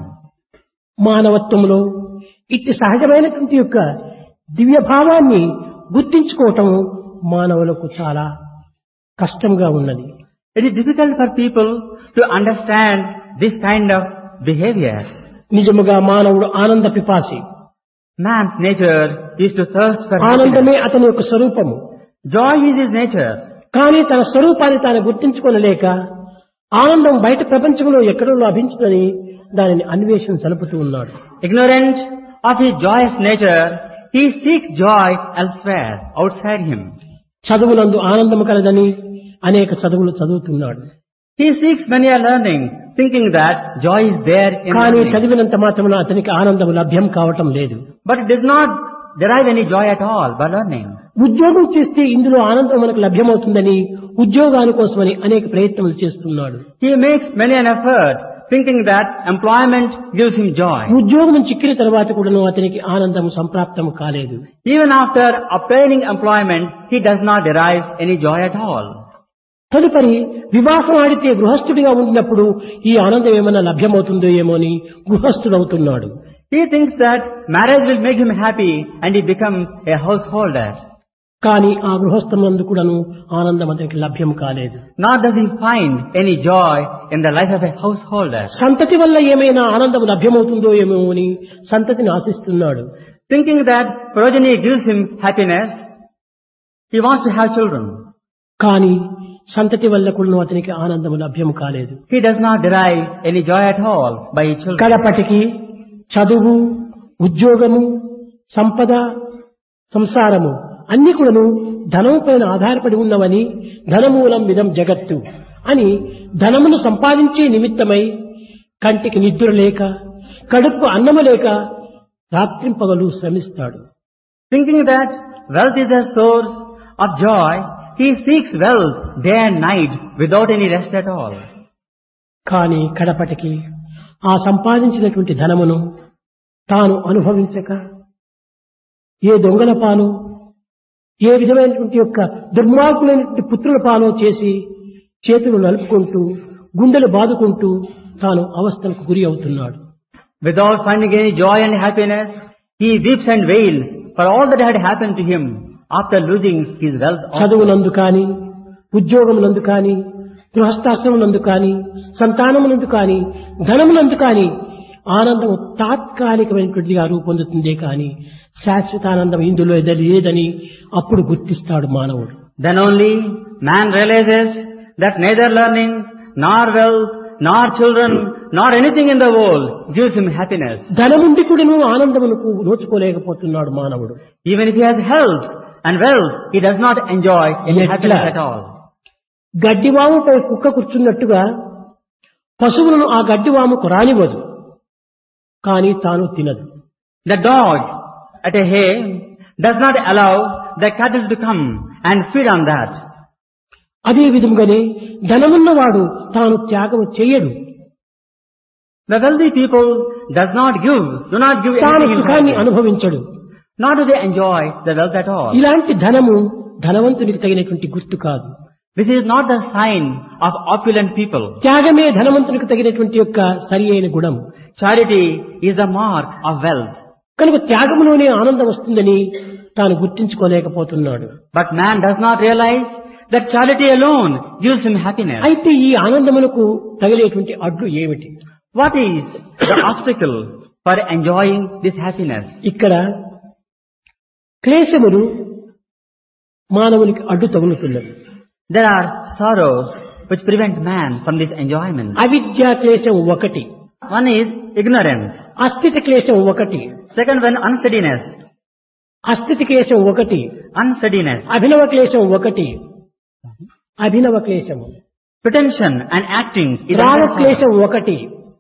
మానవత్వంలో ఇట్టి సహజమైనటువంటి యొక్క దివ్య భావాన్ని గుర్తించుకోవటం మానవులకు చాలా కష్టంగా ఉన్నది. It is difficult for people to understand this kind of behavior. నిజముగా మానవుడు ఆనంద పిపాసి. Man's nature is to thirst for ఆనందమే happiness. అతని యొక్క స్వరూపము. Joy is his nature. కానీ తన స్వరూపాన్ని తాను గుర్తించుకోలేక ఆనందం బయట ప్రపంచంలో ఎక్కడో లభించుదని దానిని అన్వేషణ సలుపుతూ ఉన్నాడు. Ignorant of his joyous nature, he seeks joy elsewhere, outside him. చదువులందు ఆనందము కలదని అనేక చదువులు చదువుతున్నాడు. He seeks many a learning, thinking that joy is there in కానీ learning. చదివినంత మాత్రమున అతనికి ఆనందం లభ్యం కావటం లేదు. But it does not derive any joy at all by learning. ఉద్యోగం చేస్తే ఇందులో ఆనందం మనకు లభ్యమవుతుందని ఉద్యోగాని కోసమని అనేక ప్రయత్నాలు చేస్తున్నాడు. He makes many an effort, thinking that employment gives him joy. ఉద్యోగం చిక్కిన తర్వాత కూడాను అతనికి ఆనందం సంప్రాప్తం కాలేదు. Even after obtaining employment, he does not derive any joy at all. తదుపరి వివాహం ఆడితే గృహస్థుడిగా ఉండినప్పుడు ఈ ఆనందం ఏమైనా లభ్యమవుతుందో ఏమో అని గృహస్థుడవుతున్నాడు. He thinks that marriage will make him happy and he becomes a householder. కానీ ఆ గృహస్థమందు కూడాను ఆనందం అతనికి లభ్యం కాలేదు. Nor does he find any joy in the life of a householder. సంతతి వల్ల ఏమైనా ఆనందం లభ్యమవుతుందో ఏమో అని సంతతిని ఆశిస్తున్నాడు. Thinking that progeny gives him happiness, he wants to have children. కానీ సంతతి వల్ల కూడా అతనికి ఆనందం లభ్యం కాలేదు. He does not derive any joy at all by children. కడపటికి చదువు, ఉద్యోగము, సంపద, సంసారము అన్ని కూడాను ధనము పైన ఆధారపడి ఉన్నవని ధనమూలం విధం జగత్తు అని ధనమును సంపాదించే నిమిత్తమై కంటికి నిద్ర లేక కడుపు అన్నము లేక రాత్రింపగలు శ్రమిస్తాడు. Thinking that wealth is a source of joy, he seeks wealth day and night without any rest at all. కానీ కడపటికి ఆ సంపాదించినటువంటి ధనమును తాను అనుభవించక ఏ దొంగల పాలు ఏ విధమైనటువంటి యొక్క దుర్మార్గులైనటువంటి పుత్రుల పాలు చేసి చేతులు నలుపుకుంటూ గుండెలు బాదుకుంటూ తాను అవస్థలకు గురి అవుతున్నాడు. Without finding any joy and happiness, he weeps and wails for all that had happened to him after losing his wealth. చదువునందు కానీ ఉద్యోగమునందు కానీ గృహస్థాశ్రమనందు కానీ సంతానమునందు కానీ ధనమునందు కానీ ఆనందం తాత్కాలికమైనటువంటిదిగా రూపొందుతుందే కానీ శాశ్వతానందం ఇందులో లేదని అప్పుడు గుర్తిస్తాడు మానవుడు. Then only man realizes that neither learning, nor wealth, nor children, nor anything in the world gives him happiness. ధనముండి కూడాను ఆనందమునకు నోచుకోలేకపోతున్నాడు మానవుడు. Even if he has health and wealth, he does not enjoy any Yet happiness la- at all. గడ్డివాముపై కుక్క కూర్చున్నట్టుగా పశువులను ఆ గడ్డివాముకు రానివ్వదు, కానీ తాను తినదు. The dog at a hay does not allow the cattle to come and feed on that. అదే విధంగానే ధనమున్నవాడు తాను త్యాగం చేయడు. The wealthy people does not give, do not give తాను anything in సుఖాన్ని return. అనుభవించడు. Nor do they enjoy the wealth at all. ఇలాంటి ధనము ధనవంతునికి తగినటువంటి గుర్తు కాదు. This is not the sign of opulent people. త్యాగమే ధనవంతునికి తగినటువంటి యొక్క సరి అయిన గుణం. Charity is the mark of wealth. కనుక త్యాగములోనే ఆనందం వస్తుందని తాను గుర్తించుకోలేకపోతున్నాడు. But man does not realize that charity alone gives him happiness. అయితే ఈ ఆనందమునకు తగిలేటువంటి అడ్డు ఏమిటి? What is the obstacle for enjoying this happiness? ఇక్కడ క్లేశములు మానవునికి అడ్డు తగులుతున్నది. There are sorrows which prevent man from this enjoyment. అవిద్యా క్లేశం ఒకటి, One is ignorance. అస్థిత క్లేశం ఒకటి, Second one, unsteadiness. అస్థితి క్లేశం ఒకటి, Unsteadiness. అభినవ క్లేశం ఒకటి, అభినవ క్లేశము, Pretension and acting is రాగ another sorrow. క్లేశం ఒకటి,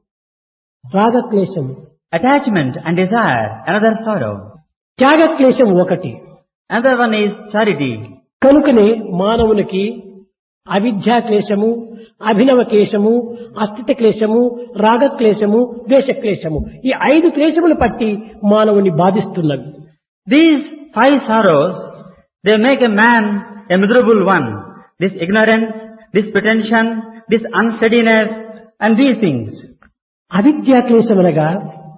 రాగ క్లేశము, Attachment and desire, another sorrow. త్యాగ క్లేశం ఒకటి. Another one is charity. కనుకనే మానవునికి అవిద్యా క్లేశము, అభినవ క్లేశము, అస్థిత క్లేశము, రాగక్లేశము, ద్వేషక్లేశము, ఈ ఐదు క్లేశములు పట్టి మానవుని బాధిస్తున్నవి. These five sorrows, they make a man a miserable one. This ignorance, this pretension, this unsteadiness, and these things. అవిద్యా క్లేశమనగా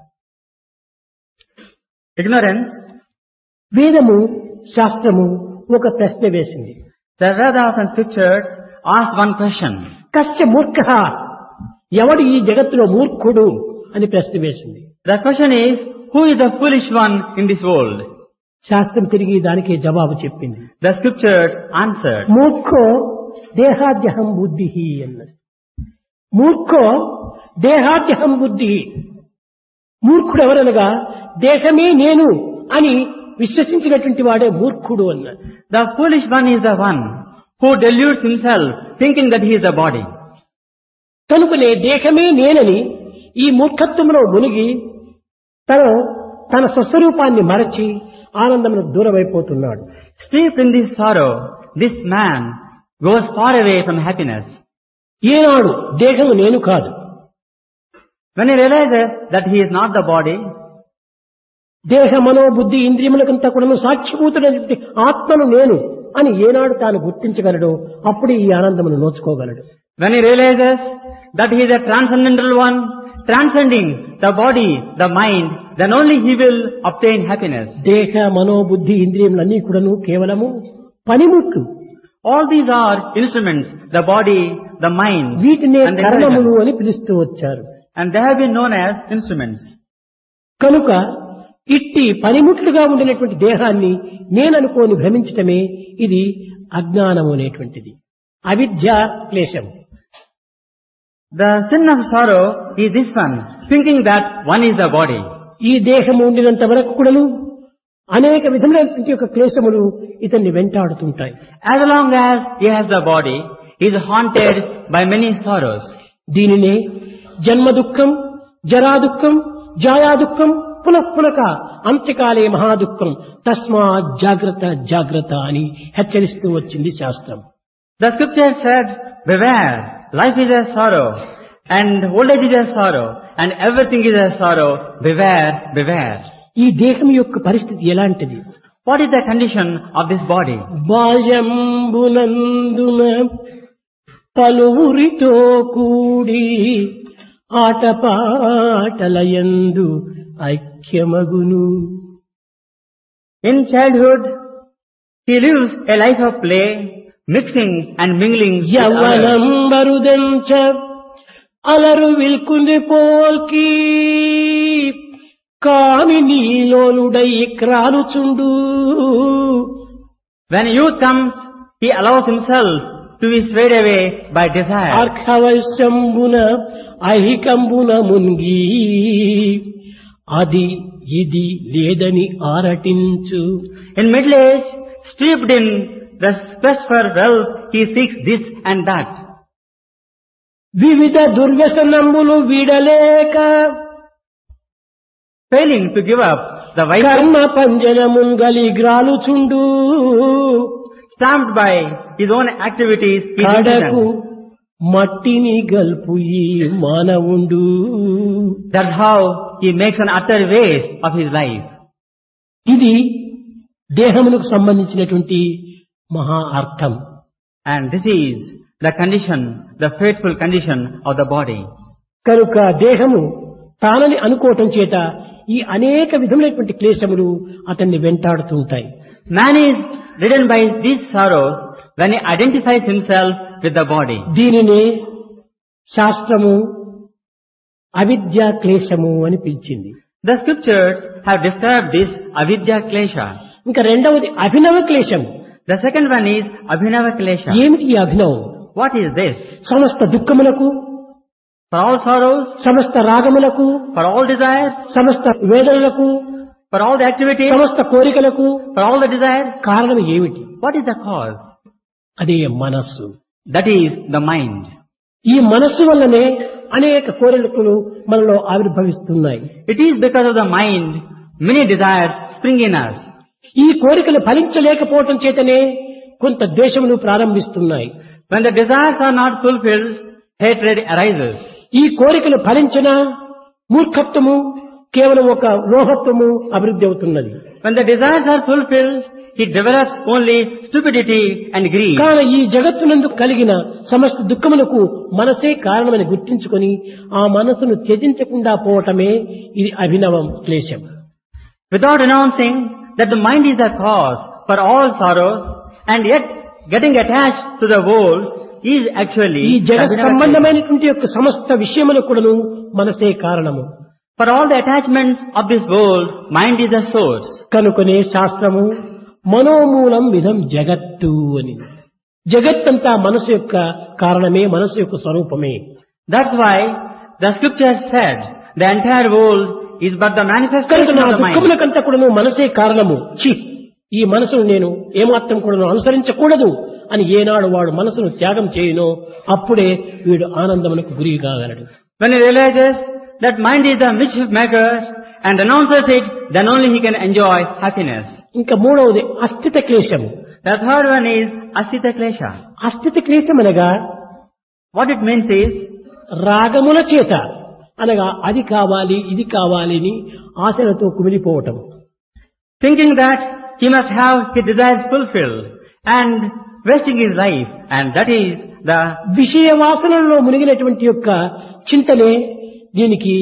Ignorance, వేదము శాస్త్రము ఒక ప్రశ్న వేసింది. the Vedas and scriptures ask one question. కశ్చ మూర్ఖ, ఎవడు ఈ జగత్తులో మూర్ఖుడు అని ప్రశ్న వేసింది. The question is, who is the foolish one in this world? శాస్త్రం తిరిగి దానికి జవాబు చెప్పింది. The scriptures answered. మూర్ఖో దేహాద్యహం బుద్ధి అన్నది. మూర్ఖో దేహాద్యహం బుద్ధి. మూర్ఖుడు ఎవరనగా దేహమే నేను అని విశ్వసించినటువంటి వాడే మూర్ఖుడు అన్నది. The foolish one is the one who deludes himself thinking that he is the body. కనుకనే దేహమే నేనని ఈ మూర్ఖత్వంలో మునిగి తన తన స్వస్వరూపాన్ని మరచి ఆనందమునకు దూరమైపోతున్నాడు. Steeped in this sorrow, this man goes far away from happiness. ఏనాడు దేహము నేను కాదు, When he realizes that he is not the body, దేహ మనో బుద్ధి ఇంద్రియములకంతా కూడా సాక్షిభూతుడైనటువంటి ఆత్మను నేను అని ఏనాడు తాను గుర్తించగలడో అప్పుడు ఈ ఆనందమును నోచుకోగలడు. when he realizes that he is a transcendental one, transcending the body, the mind, then only he will obtain happiness. దేహ మనో బుద్ధి ఇంద్రియములన్నీ కూడాను కేవలము పనిముట్లు. All these are instruments, the body, the mind, వీటినే and the కర్మములు intelligence. అని పిలుస్తూ వచ్చారు. And they have been known as instruments. కనుక ఇట్టి పనిముట్లుగా ఉండినటువంటి దేహాన్ని నేననుకోని భ్రమించటమే ఇది అజ్ఞానము అనేటువంటిది, అవిద్యా క్లేశము. The sin of sorrow is this one, thinking that one is the body. ఈ దేహము ఉండినంత వరకు కూడాను అనేక విధములైనటువంటి యొక్క క్లేశములు ఇతన్ని వెంటాడుతుంటాయి. As long as he has the body, he is haunted by many sorrows. దీనినే జన్మ దుఃఖం, జరా దుఃఖం, జాయా దుఃఖం, పునఃపునక అంత్యకాలే మహాదుఃఖం, తస్మా జాగ్రత్త జాగ్రత్త అని హెచ్చరిస్తూ వచ్చింది శాస్త్రం. The scripture said, beware, life is a sorrow, and old age is a sorrow, and everything is a sorrow, beware, beware. ఈ దేహం యొక్క పరిస్థితి ఎలాంటిది? What is the condition of this body? బాల్యంబునందున పలువురితో కూడి ఆటపాటలయందు ఐక్యమగును. In childhood, he lives a life of play, mixing and mingling with Yavvanam others. బరుదెంచ అలరు విల్కుంది పోల్కి Kami నీలోనుడై క్రాలుచుండు. When youth comes, he allows himself to be swayed away by desire. అర్హవశంబున ఐహికంబున మున్గి అది ఇది లేదని ఆరటించు. In middle age, steeped in the quest for wealth, he seeks this and that. వివిధ దుర్వ్యసనంబులు వీడలేక Failing to give up the vices, కర్మ పంజనమున్ గలిగ్రాలుచుండు. stamped by his own activities, he కడకు represents. మట్టిని గల్పు ఈ మానవుండు. That's how he makes an utter waste of his life. ఇది దేహమునకు సంబంధించినటువంటి మహా అర్థం. And this is the condition, the fateful condition of the body. కనుక దేహము తానని అనుకోవటం చేత ఈ అనేక విధములైనటువంటి క్లేశములు అతన్ని వెంటాడుతుంటాయి. Man is ridden by these sorrows when he identifies himself with the body. దీనినే శాస్త్రము అవిద్యా క్లేశము అని పిలిచింది. The scriptures have described this avidya klesha. ఇంకా రెండవది అభినవ క్లేశము. The second one is abhinava klesha. ఏమిటి ఈ అభినవం? What is this? సమస్త దుఃఖములకు, For all sorrows, సమస్త రాగములకు, for all desires, సమస్త వేదనలకు, for all the activities, సమస్త కోరికలకు for all the desires, కారణం ఏమిటి? what is the cause? అదే మనస్సు. That is the mind. ఈ మనస్సు వల్లనే అనేక కోరికలు మనలో ఆవిర్భవిస్తున్నాయి. It is because of the mind many desires spring in us. ఈ కోరికలు ఫలించలేకపోవటం చేతనే కొంత ద్వేషమును ప్రారంభిస్తున్నాయి. When the desires are not fulfilled, hatred arises. ఈ కోరికలు ఫలించిన మూర్ఖత్వము కేవలం ఒక లోహత్వము అభివృద్ధి అవుతున్నది. When the desires are fulfilled, he develops only stupidity and greed. కావున ఈ జగత్తునందు కలిగిన సమస్త దుఃఖములకు మనసే కారణమని గుర్తించుకొని ఆ మనసును త్యజించకుండా పోవటమే ఇది అభినవం క్లేశం. Without announcing that the mind is the cause for all sorrows, and yet getting attached to the world is actually ఈ జగత్ సంబంధమైనటువంటి యొక్క సమస్త విషయములకు కూడాను మనసే కారణము. For all the attachments of this world, mind is the source. కనుకనే శాస్త్రము మనోమూలం విధం జగత్తు అని. జగత్తంతా మనసు యొక్క కారణమే, మనసు యొక్క స్వరూపమే. That's why the scripture said the entire world is but the manifestation of the mind. దుఃఖములకంతా కూడాను మనసే కారణము. ఛీ, ఈ మనసును నేను ఏమాత్రం కూడాను అనుసరించకూడదు అని ఏనాడు వాడు మనసును త్యాగం చేయునో అప్పుడే వీడు ఆనందమునకు గురి కాగలడు. When he realizes that mind is the mischief maker and renounces it, then only he can enjoy happiness. ఇంకా మూడవది అస్థిత క్లేశము. The third one is asthita klesha. అస్థిత క్లేశం అనగా What it means is రాగముల చేత అనగా అది కావాలి ఇది కావాలి అని ఆశలతో కుమిలిపోవటం. thinking that he must have his desires fulfilled and wasting his life, and that is the విషయ వాసనల్లో మునిగినటువంటి యొక్క చింతనే దీనికి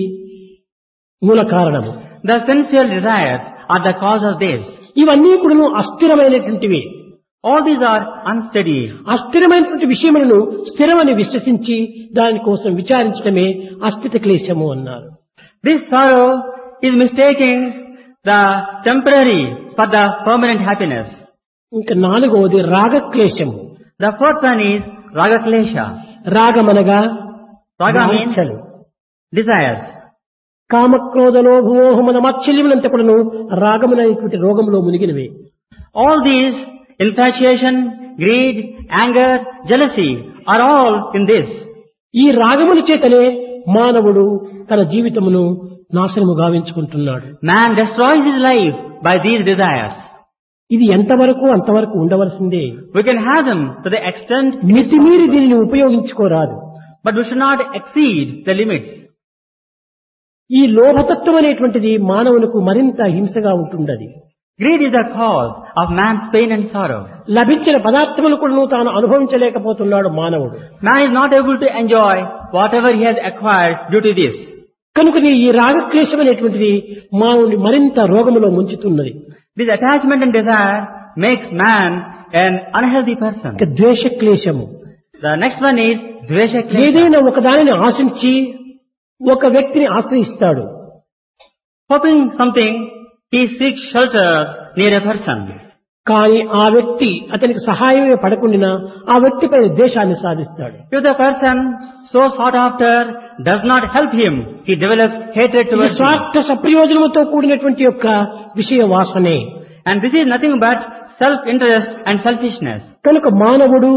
మూల కారణము. the sensual desires are the cause of this. ఇవన్నీ కూడా అస్థిరమైనటువంటివి. All these are unsteady. అస్థిరమైనటువంటి విషయములను స్థిరమని విశ్వసించి దానికోసం విచారించడమే అస్థిత క్లేశము అన్నారు. This sorrow is mistaking the temporary for the permanent happiness. ఇంకా నాలుగవది రాగక్లేశము. The fourth one is raga klesha. రాగమనగా Raga means వాంఛలు, desires. కామక్రోధ లోభమోహముల మత్సల్యములంతా కూడాను రాగమునైనటువంటి రోగములో మునిగినవి. All these, infatuation, greed, anger, jealousy, are all in this. ఈ రాగముల చేతనే మానవుడు తన జీవితమును నాశనము గావించుకుంటున్నాడు. Man destroys his life by these desires. ఇది ఎంతవరకు అంతవరకు ఉండవలసిందే. We can have them to the extent, మితిమీరి దీనిని ఉపయోగించుకోరాదు. but we should not exceed the limits. ఈ లోభతత్వం అనేటువంటిది మానవునికి మరింత హింసగా ఉంటున్నది. Greed is the cause of man's pain and sorrow. లభించిన పదార్థములు కూడా తాను అనుభవించలేకపోతున్నాడు మానవుడు. Man is not able to enjoy whatever he has acquired due to this. కనుకనే ఈ రాగక్లేశం అనేటువంటిది మానవుని మరింత రోగములో ముంచుతున్నది. This attachment and desire makes man an unhealthy person. ఇక ద్వేషక్లేశము. The next one is dvesha klesha. ఏదైనా ఒక దానిని ఆశించి ఒక వ్యక్తిని ఆశ్రయిస్తాడు. Hoping something, he seeks shelter near a person. కానీ ఆ వ్యక్తి అతనికి సహాయమే పడకుండా ఆ వ్యక్తిపై ద్వేషాన్ని సాధిస్తాడు. If the person so sought after does not help him, he develops hatred ఇది towards him. స్వార్థ సప్రయోజనముతో కూడినటువంటి యొక్క విషయ వాసనే. And this is nothing but self-interest and selfishness. కనుక మానవుడు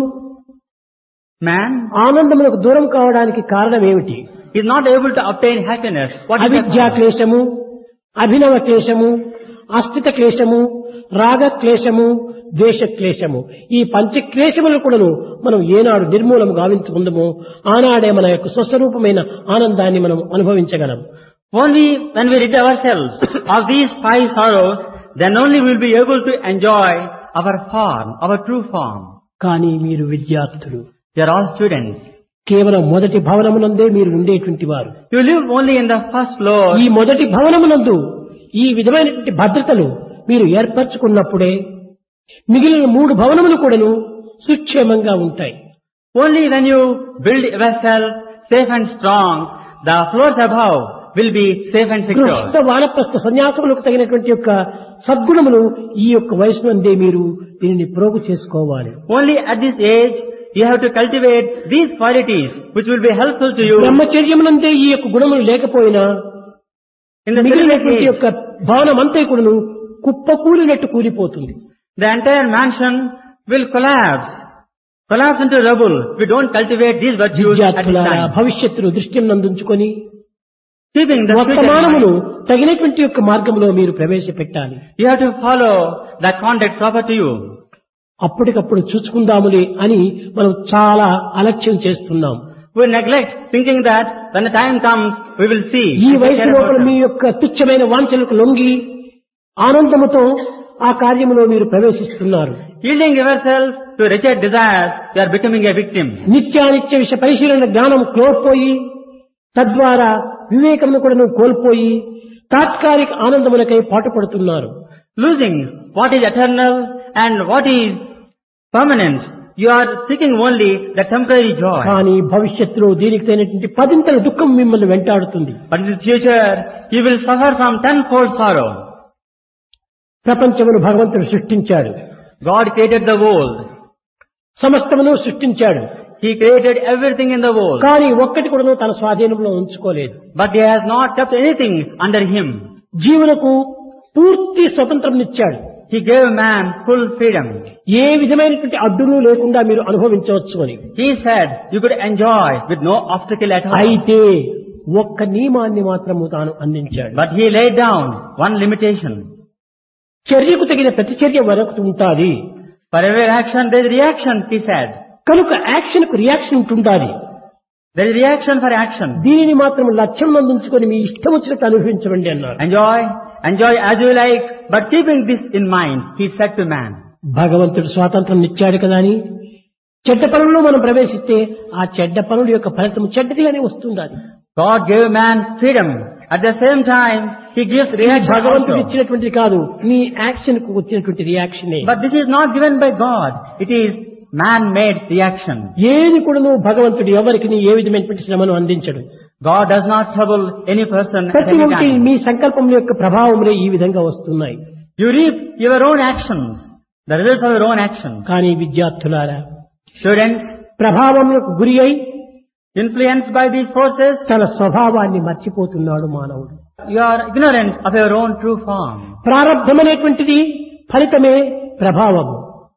Man ఆనందములకు దూరం కావడానికి కారణం ఏమిటి? is not able to obtain happiness. What is the అవిద్యా cause? క్లేశము, అభినవ క్లేశము, అస్థిత క్లేశము, రాగ క్లేశము, ద్వేష క్లేశము. ఈ పంచక్లేశములను కూడాను మనం ఏనాడు నిర్మూలము గావించుకుందామో ఆనాడే మన యొక్క స్వస్వరూపమైన ఆనందాన్ని మనం అనుభవించగలం. Only when we rid ourselves of these five sorrows, then only we will be able to enjoy our form, our true form. కానీ మీరు విద్యార్థులు, They are all students. కేవలం మొదటి భవనమునందే మీరు ఉండేటువంటి వారు. You live only in the first floor. ఈ మొదటి భవనమునందు ఈ విధమైనటువంటి భద్రతలు మీరు ఏర్పరచుకున్నప్పుడే మిగిలిన మూడు భవనములు కూడాను సుక్షేమంగా ఉంటాయి. Only when you build yourself safe and strong, the floors above will be safe and secure. గృహస్థ వానప్రస్థ సన్యాసములకు తగినటువంటి యొక్క సద్గుణములు ఈ యొక్క వయసునందే మీరు దీనిని ప్రోగు చేసుకోవాలి. Only at this age, you have to cultivate these qualities which will be helpful to you. బ్రహ్మచర్యమునందే ఈ యొక్క గుణములు లేకపోయినా In the మిగిలినటువంటి celibate యొక్క భవనం అంతా కూడాను కుప్పకూలినట్టు కూలిపోతుంది. the entire mansion will collapse, collapse into rubble if we don't cultivate these virtues at this విద్యార్థులారా time. భవిష్యత్తును దృష్టిని నందుంచుకొని Keeping the future in వర్తమానమును mind, తగినటువంటి యొక్క మార్గంలో మీరు ప్రవేశపెట్టాలి. you have to follow the conduct proper to you. అప్పటికప్పుడు చూసుకుందాములే అని మనం చాలా అలక్ష్యం చేస్తున్నాం. We neglect thinking that when the time comes, we will see. ఈ వయసు లోపల మీ యొక్క తుచ్చమైన వాంఛలకు లొంగి ఆనందముతో ఆ కార్యములో మీరు ప్రవేశిస్తున్నారు. Yielding yourself to wretched desires, you are becoming a victim. నిత్యానిత్య విషయ పరిశీలన జ్ఞానం కోల్పోయి తద్వారా వివేకమును కూడా నువ్వు కోల్పోయి తాత్కాలిక ఆనందములకై పాటుపడుతున్నారు. Losing what is eternal and what is permanent, you are seeking only the temporary joy. కానీ భవిష్యత్తులో దీనికి తగినటువంటి పదింతల దుఃఖం మిమ్మల్ని వెంటాడుతుంది. But in the future, you will suffer from tenfold sorrow. ప్రపంచమును భగవంతుడు సృష్టించాడు. God created the world. సమస్తమును సృష్టించాడు. He created everything in the world. కానీ ఒక్కటి కూడా తన స్వాధీనంలో ఉంచుకోలేదు. But He has not kept anything under Him. జీవులకు పూర్తి స్వతంత్రం ఇచ్చాడు. He gave man full freedom. ఏ విధమైనటువంటి అడ్డులు లేకుండా మీరు అనుభవించవచ్చు అని. He said you could enjoy with no obstacle at all. అయితే ఒక్క నియమాన్ని మాత్రము తాను అందించాడు. But He laid down one limitation. చర్యకు తగిన ప్రతిచర్య వరకు ఉంటాది. For every action there is reaction, He said. కనుక యాక్షన్ కు రియాక్షన్ ఉంటుండాలి. There is reaction for action. దీనిని మాత్రం లక్ష్యం అందించుకొని మీ ఇష్టం వచ్చినట్టు అనుభవించండి అన్నారు. Enjoy, enjoy as you like, but keeping this in mind, He said to man. భగవంతుడు స్వాతంత్రం ఇచ్చాడు కదా అని చెడ్డ పనుల్లో మనం ప్రవేశిస్తే ఆ చెడ్డ పనుల యొక్క ఫలితం చెడ్డదిగానే వస్తుండాలి. God gave man freedom. At the same time, He gives reaction భగవంతుడు also. ఇచ్చినటువంటిది కాదు, నీ యాక్షన్ కు వచ్చినటువంటి రియాక్షనే. But this is not given by God. It is man-made reaction. ఏది కూడా నువ్వు భగవంతుడు ఎవరికి ఏ విధమైనటువంటి శ్రమను అందించడు. God does not trouble any person at ప్రతి any ఒక్కటి time. మీ సంకల్పం యొక్క ప్రభావములే ఈ విధంగా వస్తున్నాయి. You reap your own actions, the results of your own actions. కానీ విద్యార్థులారా, Students, ప్రభావం యొక్క గురి అయి influenced by these forces, తన స్వభావాన్ని మర్చిపోతున్నాడు మానవుడు. you are ignorant of your own true form. ప్రారంభమైనటువంటిది ఫలితమే ప్రభావము.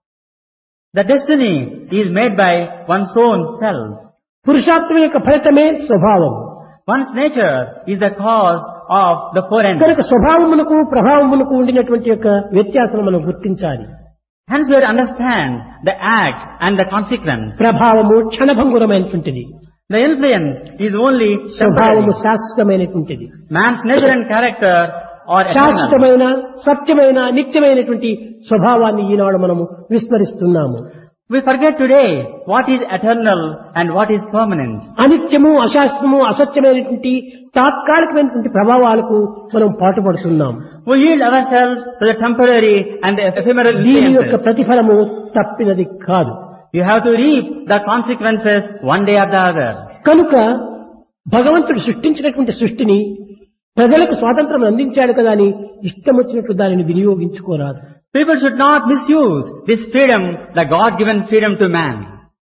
The destiny is made by one's own self. పురుషార్థం యొక్క ఫలితమే స్వభావం. One's nature is the cause of the four ends. కనుక స్వభావమునకు ప్రభావమునకు ఉండినటువంటి యొక్క వ్యత్యాసం మనం గుర్తించాలి. Hence we understand the act and the consequence. ప్రభావము క్షణభంగురమైనటువంటిది, The influence is only స్వభావము temporary. శాశ్వతమైనటువంటిది. Man's nature and character are eternal. శాశ్వతమైన సత్యమైన నిత్యమైనటువంటి స్వభావాన్ని ఈనాడు మనము విస్మరిస్తున్నాము. We forget today what is eternal and what is permanent. అనిత్యము అశాస్త్రము అసత్యమైనటువంటి తాత్కాలికమైనటువంటి ప్రభావాలకు మనం పాటుపడుతున్నాం. We yield ourselves to the temporary and the ephemeral దీని యొక్క influences. ప్రతిఫలము తప్పినది కాదు. You have to reap the consequences one day or the other. కనుక భగవంతుడు సృష్టించినటువంటి సృష్టిని ప్రజలకు స్వాతంత్రం అందించాడు కదా అని ఇష్టం వచ్చినట్లు దానిని వినియోగించుకోరాదు. People should not misuse this freedom, the God-given freedom to man.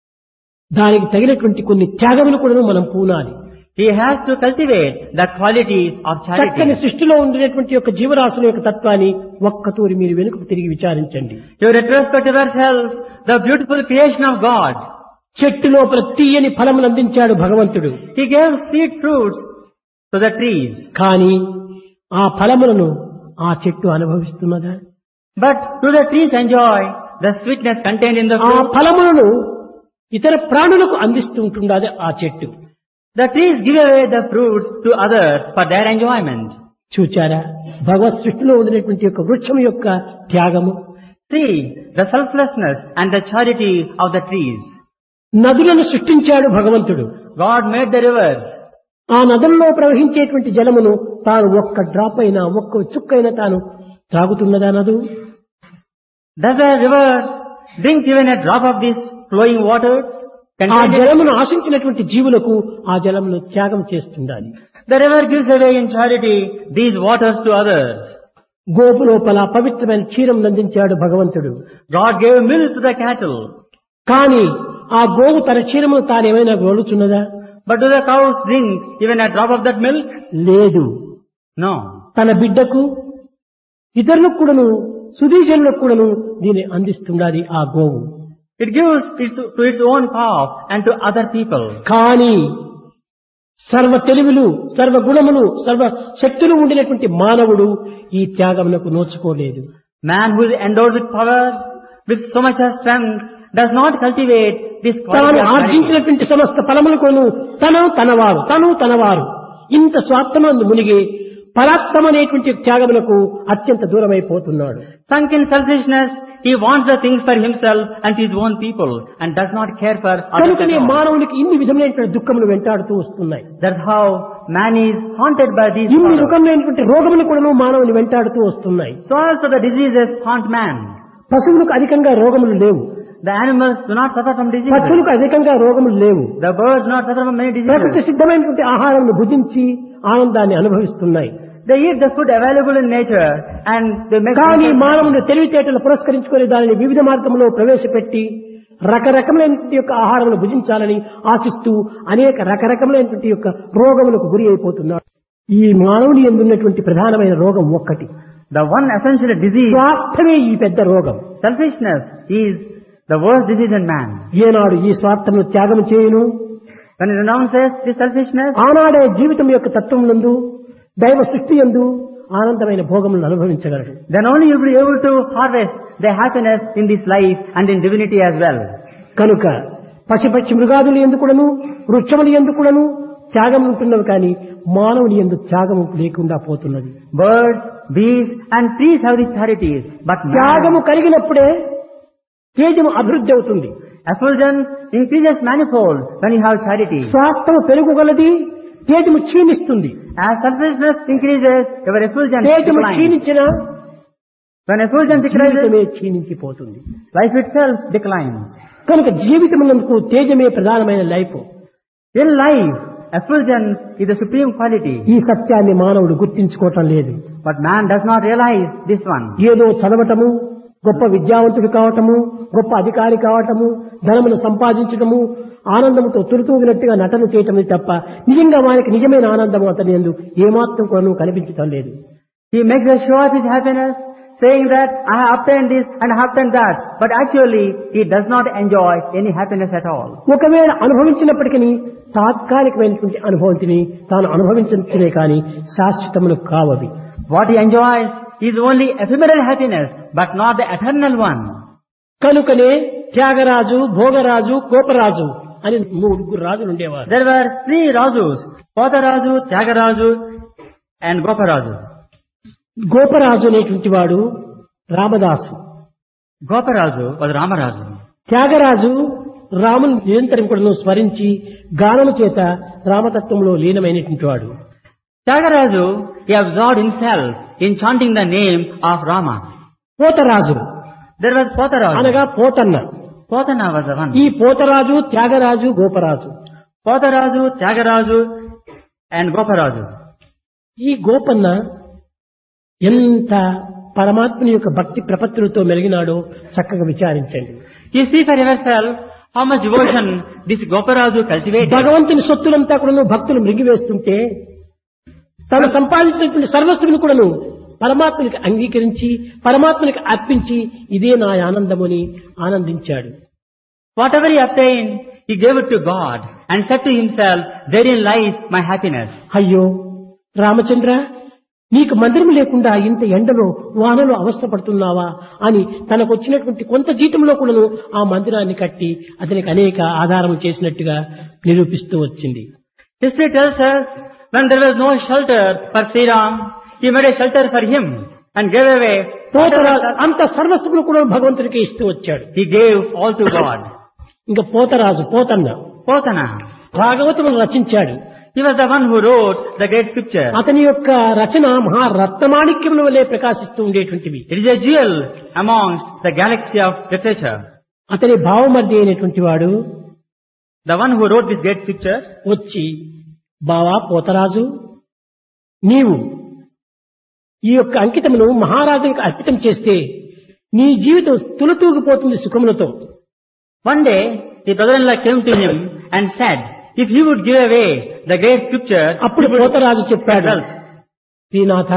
దానికి తగినటువంటి కొన్ని త్యాగములు కూడా మనం పూనాలి. He has to cultivate the qualities of చక్కని charity. సృష్టిలో ఉండేటువంటి యొక్క జీవరాశుల యొక్క తత్వాన్ని ఒక్కతూరి మీరు వెనుకకు తిరిగి విచారించండి. You retrospect yourself the beautiful creation of God. చెట్టు లోపల తీయని ఫలములు అందించాడు భగవంతుడు. He gave sweet fruits to the trees. కానీ ఆ ఫలములను ఆ చెట్టు అనుభవిస్తున్నదా? But do the trees enjoy the sweetness contained in the ఆ fruit? ఫలములను ఇతర ప్రాణులకు అందిస్తుంటున్నది ఆ చెట్టు. The trees give away the fruits to others for their enjoyment. చూచారా భగవత్ సృష్టిలో ఉండినటువంటి యొక్క వృక్షం యొక్క త్యాగము. See the selflessness and the charity of the trees. నదులను సృష్టించాడు భగవంతుడు. God made the rivers. ఆ నదుల్లో ప్రవహించేటువంటి జలమును తాను ఒక్క డ్రాప్ అయినా ఒక్క చుక్కైనా తాను త్రాగుతున్నదా నదు? Does the river drink even a drop of these flowing waters? ఆ Contained in- జలమును ఆశించినటువంటి జీవులకు ఆ జలమును త్యాగం చేస్తుండాలి. The river gives away in charity these waters to others. Gopu లోపల పవిత్రమైన క్షీరం నందించాడు భగవంతుడు. God gave milk to the cattle. కానీ ఆ గోవు తన క్షీరమును తానేమైనా గోలుచున్నదా? But do the cows drink even a drop of that milk? లేదు. No. తన బిడ్డకు ఇతరులకు కూడాను సుధీజనులకు కూడాను దీన్ని అందిస్తుండాలి ఆ గోవు. It gives its, to its own calf and to other people. కానీ సర్వ తెలివిలు సర్వ గుణములు సర్వ శక్తులు ఉండినటువంటి మానవుడు ఈ త్యాగమునకు నోచుకోలేదు. Man who is endowed with power, with so much of strength does not cultivate this quality తాను of charity. ఆర్జించినటువంటి సమస్త ఫలములకును తను తనవారు తను తనవారు ఇంత స్వార్థమందు మునిగి పరాత్మనేటువంటి త్యాగములకు అత్యంత దూరమైపోతున్నాడు. Sunk in selfishness, he wants the things for himself and his own people and does not care for others at కనుకనే all. మానవునికి ఇన్ని విధమైనటువంటి దుఃఖములు వెంటాడుతూ వస్తున్నాయి. That's how man is haunted by these ఇన్ని sorrows. రకమైనటువంటి రోగములు కూడా మానవుని వెంటాడుతూ వస్తున్నాయి. So also the diseases haunt man. పశువులకు అధికంగా రోగములు లేవు, The animals do not suffer from diseases. పక్షులకు అధికంగా రోగములు లేవు. The birds do not suffer from many ప్రకృతి diseases. సిద్ధమైనటువంటి ఆహారాన్ని భుజించి ఆనందాన్ని అనుభవిస్తున్నాయి. They eat the food available in nature and they make కానీ మానవుని తెలివితేటలు పురస్కరించుకొని దానిని వివిధ మార్గంలో ప్రవేశపెట్టి రకరకములైనటువంటి యొక్క ఆహారమును భుజించాలని ఆశిస్తూ అనేక రకరకములైనటువంటి యొక్క రోగములకు గురి అయిపోతున్నాడు. ఈ మానవుని ఎందున్నటువంటి ప్రధానమైన రోగం ఒక్కటి, The one essential disease, స్వార్థమే ఈ పెద్ద రోగం. selfishness, is the worst disease in man. ఏనాడు ఈ స్వార్థమును త్యాగం చేయును, When he renounces this selfishness, ఆనాడే జీవితం యొక్క తత్వం నందు దైవ సృష్టి యందు ఆనందమైన భోగములను అనుభవించగలడు. then only you will be able to harvest the happiness in this life and in divinity as well. కనుక పశుపక్షి మృగాదులు ఎందుకుడను వృక్షములు ఎందుకుడను త్యాగం ఉంటున్నవి కానీ మానవుని ఎందు త్యాగము లేకుండా పోతున్నది. Birds, beasts and trees have these charities, but త్యాగము man, కలిగినప్పుడే తేజము అభివృద్ధి అవుతుంది. effulgence increases manifold when you have charity. స్వార్థము పెరుగుగలది, తేజము క్షీణిస్తుంది. As selfishness increases, your effulgence తేజము declines. క్షీణించిన When effulgence decreases, జీవితమే క్షీణించిపోతుంది. life itself declines. కనుక జీవితమునందుకు తేజమే ప్రధానమైన life. In life, effulgence is the supreme quality. ఈ సత్యాన్ని మానవుడు గుర్తించుకోవటం లేదు. But man does not realize this one. ఏదో చదవటము, గొప్ప విద్యావంతుడు కావటము, గొప్ప అధికారి కావటము, ధనమును సంపాదించటము, ఆనందముతో తురుతూగినట్టుగా నటన చేయటమే తప్ప నిజంగా వారికి నిజమైన ఆనందము అతని యందు ఏమాత్రం కూడా కనిపించటం లేదు. He makes a show of his happiness, saying that I have obtained this and I have obtained that. But actually, he does not enjoy any happiness at all. ఒకవేళ అనుభవించినప్పటికీ తాత్కాలికమైనటువంటి అనుభూతిని తాను అనుభవించే కానీ శాశ్వతములు కావవి. What he enjoys is only ephemeral happiness, but not the eternal one. కనుకనే త్యాగరాజు, భోగరాజు, కోపరాజు అని ముగ్గురు రాజులు ఉండేవారు. There were three Rajus, Potaraju, Tyagaraju and Goparaju. Goparaju అనేటువంటి వాడు Ramadasu, Goparaju was Ramaraju. Tyagaraju రాముని నిరంతరం కూడా స్మరించి గానము చేత రామతత్వంలో లీనమైనటువంటి వాడు. Tyagaraja, he absorbed himself in chanting the name of Rama. Potharaju There was Potaraju. అనగా Pothanna. Potana was the one. ఈ Potharaju, Tyagaraju, Goparaju. Potaraju, Tyagaraju and Goparaju. ఈ గోపన్న ఎంత పరమాత్మని యొక్క భక్తి ప్రపత్తులతో మెలిగినాడో చక్కగా విచారించండి. You see for yourself how much devotion this Goparaju cultivated. భగవంతుని సొత్తులంతా కూడా భక్తులు మృగివేస్తుంటే తను సంపాదించినటువంటి సర్వస్సును కూడాను పరమాత్మనికి అంగీకరించి పరమాత్మనికి అర్పించి ఇదే నా ఆనందముని ఆనందించాడు. Whatever he obtained, he gave it to God and said to himself, therein lies my happiness. అయ్యో రామచంద్ర, నీకు మందిరం లేకుండా ఇంత ఎండలో వానలో అవస్థపడుతున్నావా అని తనకు వచ్చినటువంటి కొంత జీతంలో కూడాను ఆ మందిరాన్ని కట్టి అతనికి అనేక ఆధారం చేసినట్టుగా నిరూపిస్తూ వచ్చింది. History tells us when there was no shelter for Sri Ram, he made a shelter for him and gave away. Potharaju అంత సర్వస్సును కూడా భగవంతుడికి ఇస్తూ వచ్చాడు. He gave all to God. ఇంకా పోతరాజు పోతన్న Potana, భాగవతమును రచించాడు. he was the one who wrote the great scripture. అతని యొక్క రచన మహారత్నమాణిక్యముల వలె ప్రకాశిస్తూ ఉండేటువంటివి. It is a jewel amongst the galaxy of literature. అతని భావమర్ది అయినటువంటి వాడు The one who wrote this great scripture వచ్చి, బావా పోతరాజు, నీవు ఈ యొక్క అంకితమును మహారాజునికి అర్పితం చేస్తే నీ జీవితం తులతూగిపోతుంది సుఖములతో. One day, the brother-in-law came to him and said, if he would give away the great scripture, అప్పుడు he would పోతరాజు చెప్పాడు, help. శ్రీనాథ,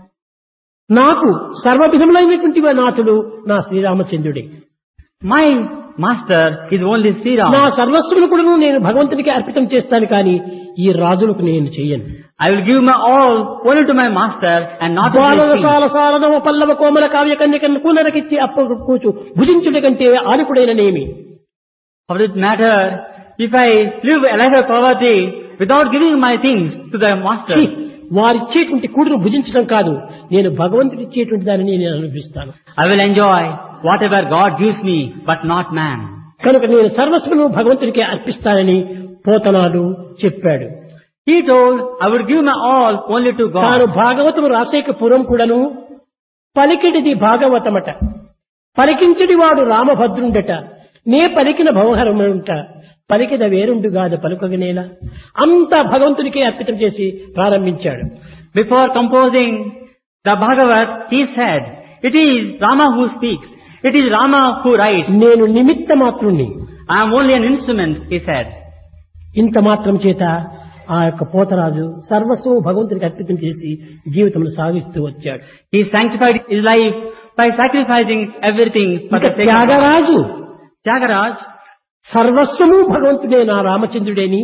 నాకు సర్వవిధములైనటువంటి నాథుడు నా శ్రీరామచంద్రుడే. My master is only Sri నా Ram. సర్వస్సును కూడా నేను భగవంతునికి అర్పితం చేస్తాను కానీ ఈ రాజులకు నేను చెయ్యను. I will give my all only to my master and not to బాలల my king. సాల సాలనవ పల్లవ కోమల కావ్య కన్యకను కూనరకిచ్చి అప్పు కూచు భుజించుట కంటే ఆలిపుడైననేమి. For that matter, if I live a life of poverty without giving my things to the master, ఛీ, వారిచ్చేటువంటి కూడును భుజించడం కాదు, నేను భగవంతుడి ఇచ్చేటువంటి దానిని నేను అనుభవిస్తాను. I will enjoy whatever God gives me, but not man. కనుక నేను సర్వస్వము భగవంతుడికే అర్పిస్తానని పోతనాడు చెప్పాడు. He told, I would give my all only to తాను God. భాగవతము రాసేక పూర్వం కూడాను పలికిడిది భాగవతమట, పలికించడి వాడు రామభద్రుండట, నే పలికిన భవహరముంట, పలికిన వేరుండు గాదు పలుకగనేలా. అంతా భగవంతుడికే అర్పితం చేసి ప్రారంభించాడు. Before composing the Bhagavat, he said, it is Rama who speaks. It is Rama who writes. నేను నిమిత్త మాత్రుణ్ణి. I am only an instrument, he said. ఇంత మాత్రం చేత ఆ యొక్క పోతరాజు సర్వస్వం భగవంతుడికి అర్పితం చేసి జీవితంలో సాగిస్తూ వచ్చాడు. He sanctified his life by sacrificing everything for ఇక the sake of God. Tyagaraju Tyagaraj, సర్వస్వము భగవంతుడే నా రామచంద్రుడేని,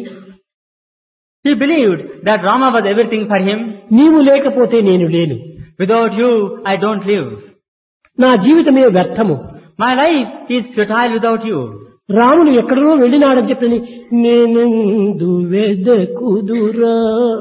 he believed that Rama was everything for him. నీవు లేకపోతే నేను లేను, Without you, I don't live. నా జీవితమే వ్యర్థము, My life is futile without you. రాముడు ఎక్కడో వెళ్ళినాడని చెప్పని నేను వెదకుదురా,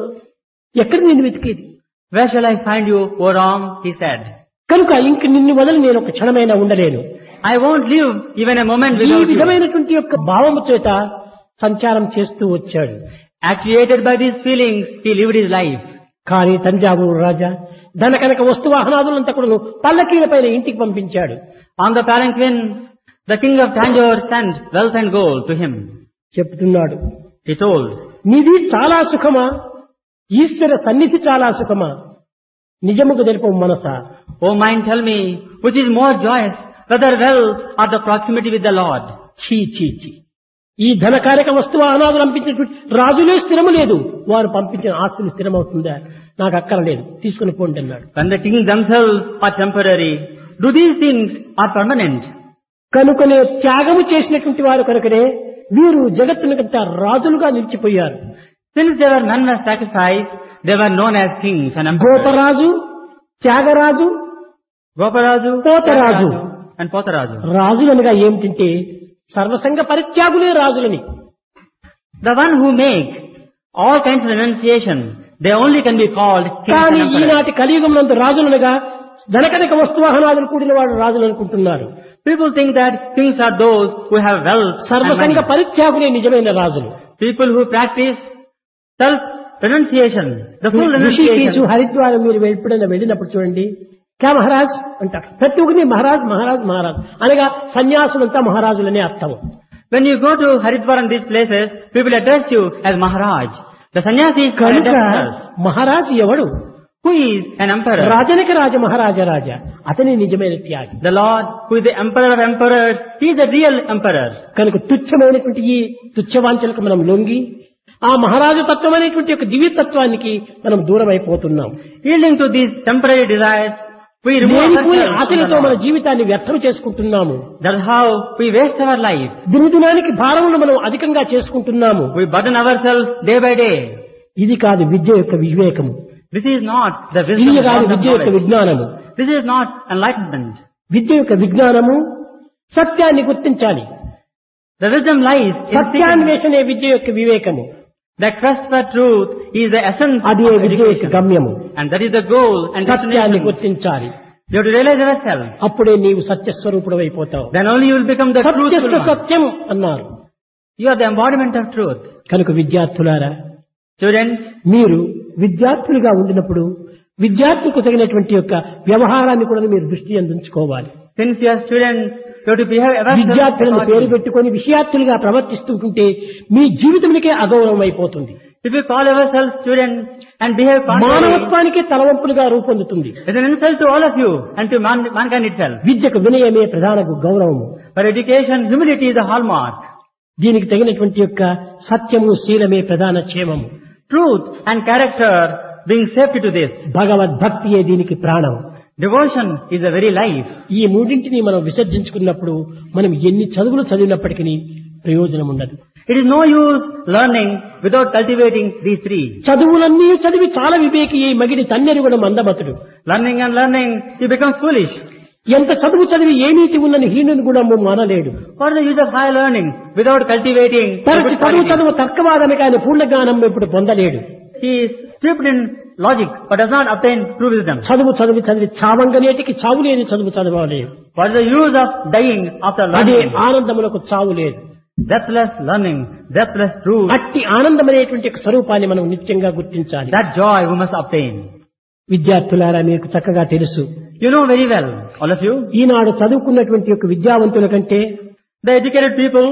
ఎక్కడ నేను వెతికేది. Where shall I find you, O Ram? He said. కనుక ఇంక నిన్ను వదలి నేను ఒక క్షణమైనా ఉండలేను. I won't live even a moment ఈ without you. విధమైనటువంటి యొక్క భావము చేత సంచారం చేస్తూ వచ్చాడు. Actuated by these feelings, he lived his life. కానీ తంజావూరు రాజా ధన కనుక వస్తు వాహనాదులంతా కూడా పల్లకీల పైన ఇంటికి పంపించాడు. On the palanquins, the king of Tanjore sent wealth and gold to him. చెప్తున్నాడు, He told, నిధి చాలా సుఖమా, ఈశ్వర సన్నిధి చాలా సుఖమా, నిజముకు తెలుపు మనసా. O mind, tell me, which is more joyous, whether wealth or the proximity with the Lord? చీ చీ చీ, ఈ ధనకారక వస్తువు అనాథులు పంపించినటువంటి రాజులే స్థిరము లేదు, వారు పంపించిన ఆస్తులు స్థిరమవుతుందా, నాకు అక్కరలేదు, తీసుకుని పోండి అన్నాడు. When the kings themselves are temporary, do these things are permanent? కనుకనే త్యాగము చేసినటువంటి వారు కనుకనే వీరు జగత్తునికంతా రాజులుగా నిలిచిపోయారు. Since they were men of sacrifice, they were known as kings and emperors. Goparaju, Tyagaraju, Goparaju, Potharaju. and Potaraju. రాజులనగా ఏమిటంటే సర్వసంగ పరిత్యాగులే రాజులని. The one who make all kinds of renunciation, they only can be called kings and కానీ emperors. ఈనాటి కలియుగంలో రాజులనగా ధనకనక వస్తువాహనాదులు కూడిన వాడు రాజులు అనుకుంటున్నారు. People think that kings are those who have wealth and సర్వసంగ money. పరిత్యాగులే నిజమైన రాజులు. People who practice self-renunciation, the full Rishikesh renunciation. Haridwaram మీరు ఎప్పుడైనా వెళ్ళినప్పుడు చూడండి, క్యా మహారాజ్ అంటారు. ప్రతి ఒక్కరిని మహారాజ్ మహారాజ్ మహారాజ్ అనగా సన్యాసులంతా మహారాజులనే అర్థం. When you go to Haridwar and these places, people address you as Maharaj. The sannyasis are కనుక addressed. మహారాజు ఎవడు? Who is an emperor? రాజనిక రాజ మహారాజ రాజ, అతని నిజమైన త్యాగి. The Lord, who is the emperor of emperors, he is the real emperor. కనుక తుచ్చమైనటువంటి ఈ తుచ్చవాంఛలకు మనం లొంగి ఆ మహారాజు తత్వం అనేటువంటి ఒక దివ్యతత్వానికి మనం దూరం అయిపోతున్నాం. Yielding to these temporary desires, we remove లేనిపోని ourselves from the ఆశలతో మన Lord. జీవితాన్ని వ్యర్థం చేసుకుంటున్నాము. That's how we waste our life. దినదినానికి భారమును మనం అధికంగా చేసుకుంటున్నాము. We burden ourselves day by day. ఇది కాదు విద్య యొక్క వివేకము, This is not the wisdom ఇది of కాదు God's విద్య యొక్క knowledge. విజ్ఞానము. This is not enlightenment. విద్య యొక్క విజ్ఞానము సత్యాన్ని గుర్తించాలి. The wisdom lies in seeking. సత్యాన్వేషణే విద్య యొక్క వివేకము. The quest for truth is the essence అదే of విద్య యొక్క education. గమ్యము. And that is the goal and సత్యాన్ని destination. గుర్తించాలి, You have to realize yourself. అప్పుడే నీవు సత్యస్వరూపుడు అయిపోతావు. Then only you will become the truthful సత్యస్థ one. సత్యం అన్నారు. You are the embodiment of truth. కనుక విద్యార్థులారా, Students, మీరు విద్యార్థులుగా ఉండినప్పుడు విద్యార్థులకు తగినటువంటి యొక్క వ్యవహారాన్ని కూడా మీరు దృష్టి అందించుకోవాలి. since you are students, you have to behave ever so విద్యార్థులను పేరు accordingly. పెట్టుకొని విషయార్థులుగా ప్రవర్తిస్తుంటుంటే మీ జీవితమునికే అగౌరవం అయిపోతుంది. If you call yourselves students and behave contrary, మానవత్వానికే తలవంపులుగా రూపొందుతుంది. it's an insult to all of you and to man, mankind itself. విద్యకు వినయమే ప్రధాన గౌరవము. For education, humility is the hallmark. దీనికి తగినటువంటి యొక్క సత్యము శీలమే ప్రధాన క్షేమము. Truth and character bring safety to this. భగవద్భక్తియే దీనికి ప్రాణం. Devotion is the very life. ఈ మూడింటిని మనం విసర్జించుకున్నప్పుడు మనం ఎన్ని చదువులు చదివినప్పటికీ ప్రయోజనం ఉండదు. It is no use learning without cultivating these three. చదువులన్నీ చదివి చాలా వివేకి అయి మగిడి తన్నెరుగుడ మందమతుడు. Learning and learning, he becomes foolish. ఎంత చదువు చదివి ఏ నీతి ఉన్నని హీనుని కూడా మానలేడు. What is the use of high learning without cultivating? తరచి చదువు చదువు తర్కవాదమే కానీ పూర్ణ జ్ఞానం ఎప్పుడు పొందలేడు. He is steeped in logic but does not obtain true wisdom. చదువు చదివి చదివి చావంగనేటికి చావు లేని చదువు చదవలేదు. What is the use of dying after అదే learning? ఆనందములకు చావు లేదు. Deathless learning, deathless truth. అట్టి ఆనందమనేటువంటి స్వరూపాన్ని మనం నిత్యంగా గుర్తించాలి. That joy we must obtain. విద్యార్థులారా మీకు చక్కగా తెలుసు. You know very well, all of you, ఈనాడు చదువుకున్నటువంటి యొక్క విద్యావంతుల కంటే the educated people,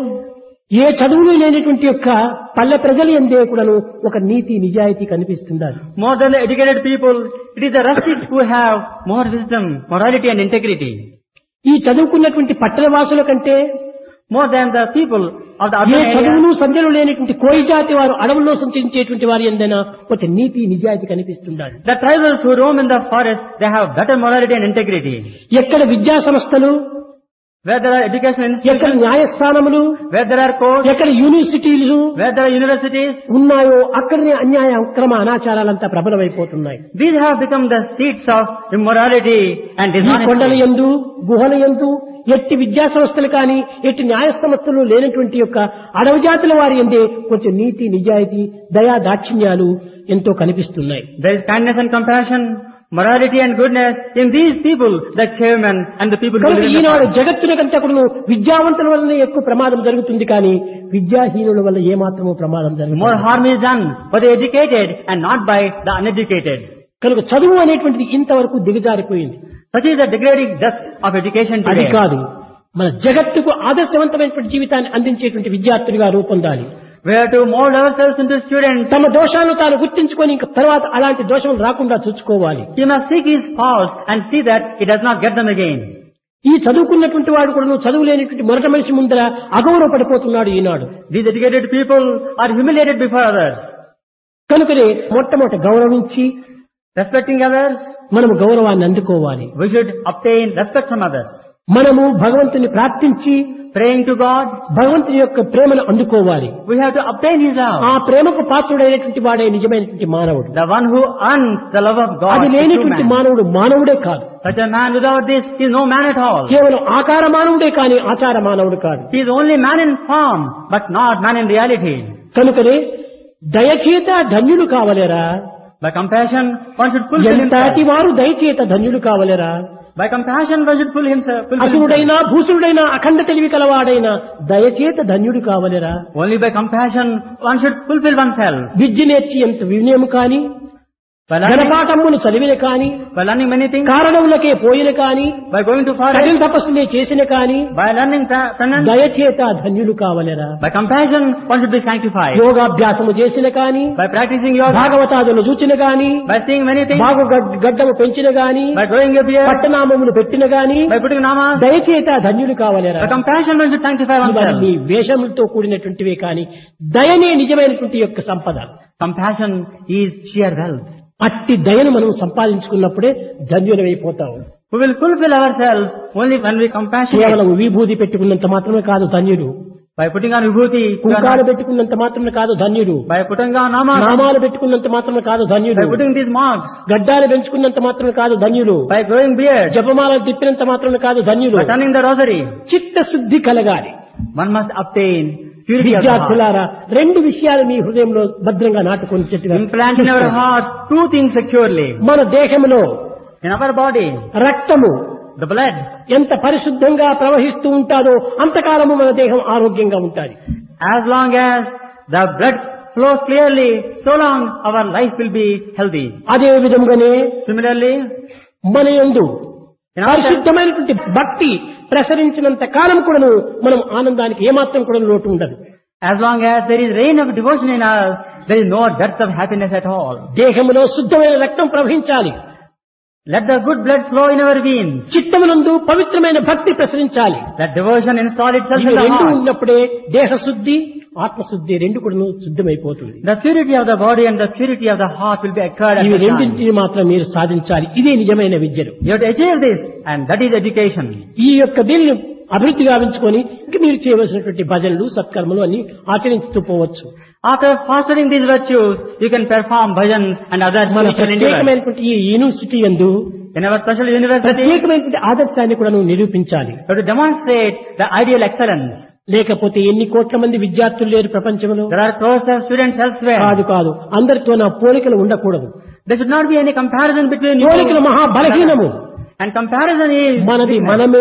ఏ చదువులు లేనటువంటి యొక్క పల్లె ప్రజలు ఎందే కూడాను ఒక నీతి నిజాయితీ కనిపిస్తున్నారు. more than the educated people, it is the rustics who have more wisdom, morality and integrity. ఈ చదువుకున్నటువంటి పట్టణ వాసుల కంటే More than the people of the A urban చదువులు area, సంధ్యలు లేనటువంటి కోయి జాతి వారు అడవుల్లో సంచరించేటువంటి వారి ఎందైనా ఒక నీతి నిజాయితీ కనిపిస్తున్నారు. the tribals who roam in the forest, they have better morality and integrity. ఎక్కడ విద్యా సంస్థలు, Where there are educational ఎక్కడ institutions, న్యాయస్థానములు, where there are courts, ఎక్కడ యూనివర్సిటీలు where there are universities, ఉన్నాయో అక్కడనే అన్యాయ అక్రమ అనాచారాలంతా ప్రబలమైపోతున్నాయి. these have become the seats of immorality and ఈ కొండల dishonesty. యందు గుహల యందు ఎట్టి విద్యా సంస్థలు కానీ ఎట్టి న్యాయ సంస్థలు లేనటువంటి యొక్క అడవి జాతుల వారి ఎందే కొంచెం నీతి నిజాయితీ దయా దాక్షిణ్యాలు ఎంతో కనిపిస్తున్నాయి. There is kindness and compassion, morality and goodness in these people, the cavemen and the people who కనుక live in the Eenadu forest. జగత్తునకంతకుడు విద్యావంతుల వల్లనే ఎక్కువ ప్రమాదం జరుగుతుంది కానీ విద్యాహీనుల వల్ల ఏమాత్రమూ ప్రమాదం More జరుగుతుంది. harm is done by the educated and not by the uneducated. కనుక చదువు అనేటువంటిది ఇంతవరకు దిగజారిపోయింది. Such is the degrading depths of education అది today. కాదు, మన జగత్తుకు ఆదర్శవంతమైనటువంటి జీవితాన్ని అందించేటువంటి విద్యార్థులుగా రూపొందాలి. We have to mold ourselves into students. తమ దోషాలను తాను గుర్తించుకొని ఇంక తర్వాత అలాంటి దోషములు రాకుండా చూసుకోవాలి. He must seek his faults and see that he does not get them again. ఈ చదువుకున్నటువంటి వాడు కూడా చదువు లేనటువంటి మొదటి మనిషి ముందర అగౌరవపడిపోతున్నాడు ఈనాడు. These educated people are humiliated before others. కనుకనే మొట్టమొదట గౌరవించి Respecting others, మనము గౌరవాన్ని అందుకోవాలి. we should obtain respect from others. మనము భగవంతుని ప్రార్థించి Praying to God, భగవంతుని యొక్క ప్రేమను అందుకోవాలి. we have to obtain his love. ఆ ప్రేమకు పాత్రుడైనటువంటి వాడే నిజమైనటువంటి మానవుడు. The one who earns the love of God అది is true లేనటువంటి man. మానవుడు మానవుడే కాదు. Such a man without this is no man at all. కేవలం ఆకార మానవుడే కానీ ఆచార మానవుడు కాదు. He is only man in form, but not man in reality. కనుకనే దయచేత ధన్యుడు కావలేరా, By compassion, one should fulfill ఎంతటి himself. వారు దయచేత ధన్యుడు కావలేరా. By compassion, one should fulfill himself. fulfill himself. అసురుడైనా భూసురుడైనా అఖండ తెలివి కలవాడైనా దయచేత ధన్యుడు కావలేరా. Only by compassion, one should fulfill oneself. విద్య నేర్చి ఎంత వినయము కాని, By learning, ఘనపాఠములు చదివిన కాని, by learning many things, కారణములకే పోయిన కాని, by going to కఠిన forest, తపస్సునే చేసిన కాని by learning pra- penance, దయచేత ధన్యులు కావలేరా. by compassion, one should be sanctified. యోగాభ్యాసము చేసిన కాని, By practicing yoga, భాగవతాదులు చూచిన గాని, by seeing many things, బాగు గడ్- గడ్డము పెంచిన గాని, by growing a beard, పట్టనామములు పెట్టిన గాని by putting namas, దయచేత ధన్యులు కావలేరా. by compassion, one should sanctify oneself. ఇవన్నీ వేషములతో కూడినటువంటివే కాని దయనే నిజమైనటువంటి యొక్క సంపద. Compassion is sheer wealth. అట్టి దయను మనం సంపాదించుకున్నప్పుడే ధన్యులమైపోతాం. We will fulfill ourselves only when we compassionate. కేవలం విభూతి పెట్టుకున్నంత మాత్రమే కాదు ధన్యుడు, By putting on vibhuti, you are కుంకాలు not- పెట్టుకున్నంత మాత్రమే కాదు ధన్యుడు, by putting on namas, నామాలు పెట్టుకున్నంత మాత్రమే కాదు ధన్యుడు, by putting these marks, గడ్డాలు పెంచుకున్నంత మాత్రమే కాదు ధన్యుడు, by growing beard, జపమాలను తిప్పినంత మాత్రమే కాదు ధన్యుడు. by turning the rosary, చిత్తశుద్ధి కలగాలి. one must obtain purity of the heart. విద్యార్థులారా రెండు విషయాలు మీ హృదయంలో భద్రంగా నాటుకొనిచెట్టుగా Implant in our heart two things securely. మన దేహంలో In our body, రక్తము the blood, ఎంత పరిశుద్ధంగా ప్రవహిస్తూ ఉంటాడో అంతకాలము మన దేహం ఆరోగ్యంగా ఉంటుంది. as long as the blood flows clearly, so long our life will be healthy. అదే విధంగానే Similarly, మన యందు in our పరిశుద్ధమైనటువంటి భక్తి ప్రసరించినంత కాలం కూడాను మనం ఆనందానికి ఏమాత్రం కూడా లోటు ఉండదు. as long as there is rain of devotion in us, there is no dearth of happiness at all. దేహములో శుద్ధమైన రక్తం ప్రవహించాలి. Let the good blood flow in our veins. చిత్తమునందు పవిత్రమైన భక్తి ప్రసరించాలి. Let devotion install itself ఇవి in the రెండు heart. ఉన్నప్పుడే దేహ శుద్ధి ఆత్మశుద్ధి రెండు కూడా శుద్ధమైపోతుంది. The purity of the body and the purity of the heart will be acquired at ఇవి the time. రెండింటిని మాత్రం మీరు సాధించాలి. ఇదే నిజమైన విద్యలు. You have to achieve this, and that is education. ఈ యొక్క దీన్ని అభివృద్ధి గావించుకొని ఇంక మీరు చేయవలసినటువంటి భజనలు సత్కర్మలు అన్ని ఆచరించుతూ పోవచ్చు. After fostering these virtues, you can perform bhajans and other మన spiritual endeavors. ప్రత్యేకమైనటువంటి ఈ యూనివర్సిటీ యందు In our special university, ప్రత్యేకమైనటువంటి ఆదర్శాన్ని కూడా నువ్వు నిరూపించాలి. you have to demonstrate the ideal excellence. లేకపోతే ఎన్ని కోట్ల మంది విద్యార్థులు లేరు ప్రపంచంలో. There are crores of students elsewhere. కాదు కాదు అందరితో నా పోలికలు ఉండకూడదు. There should not be any comparison between you. పోలికలు మహా బలహీనము. And comparison is మనది weakness. మనమే.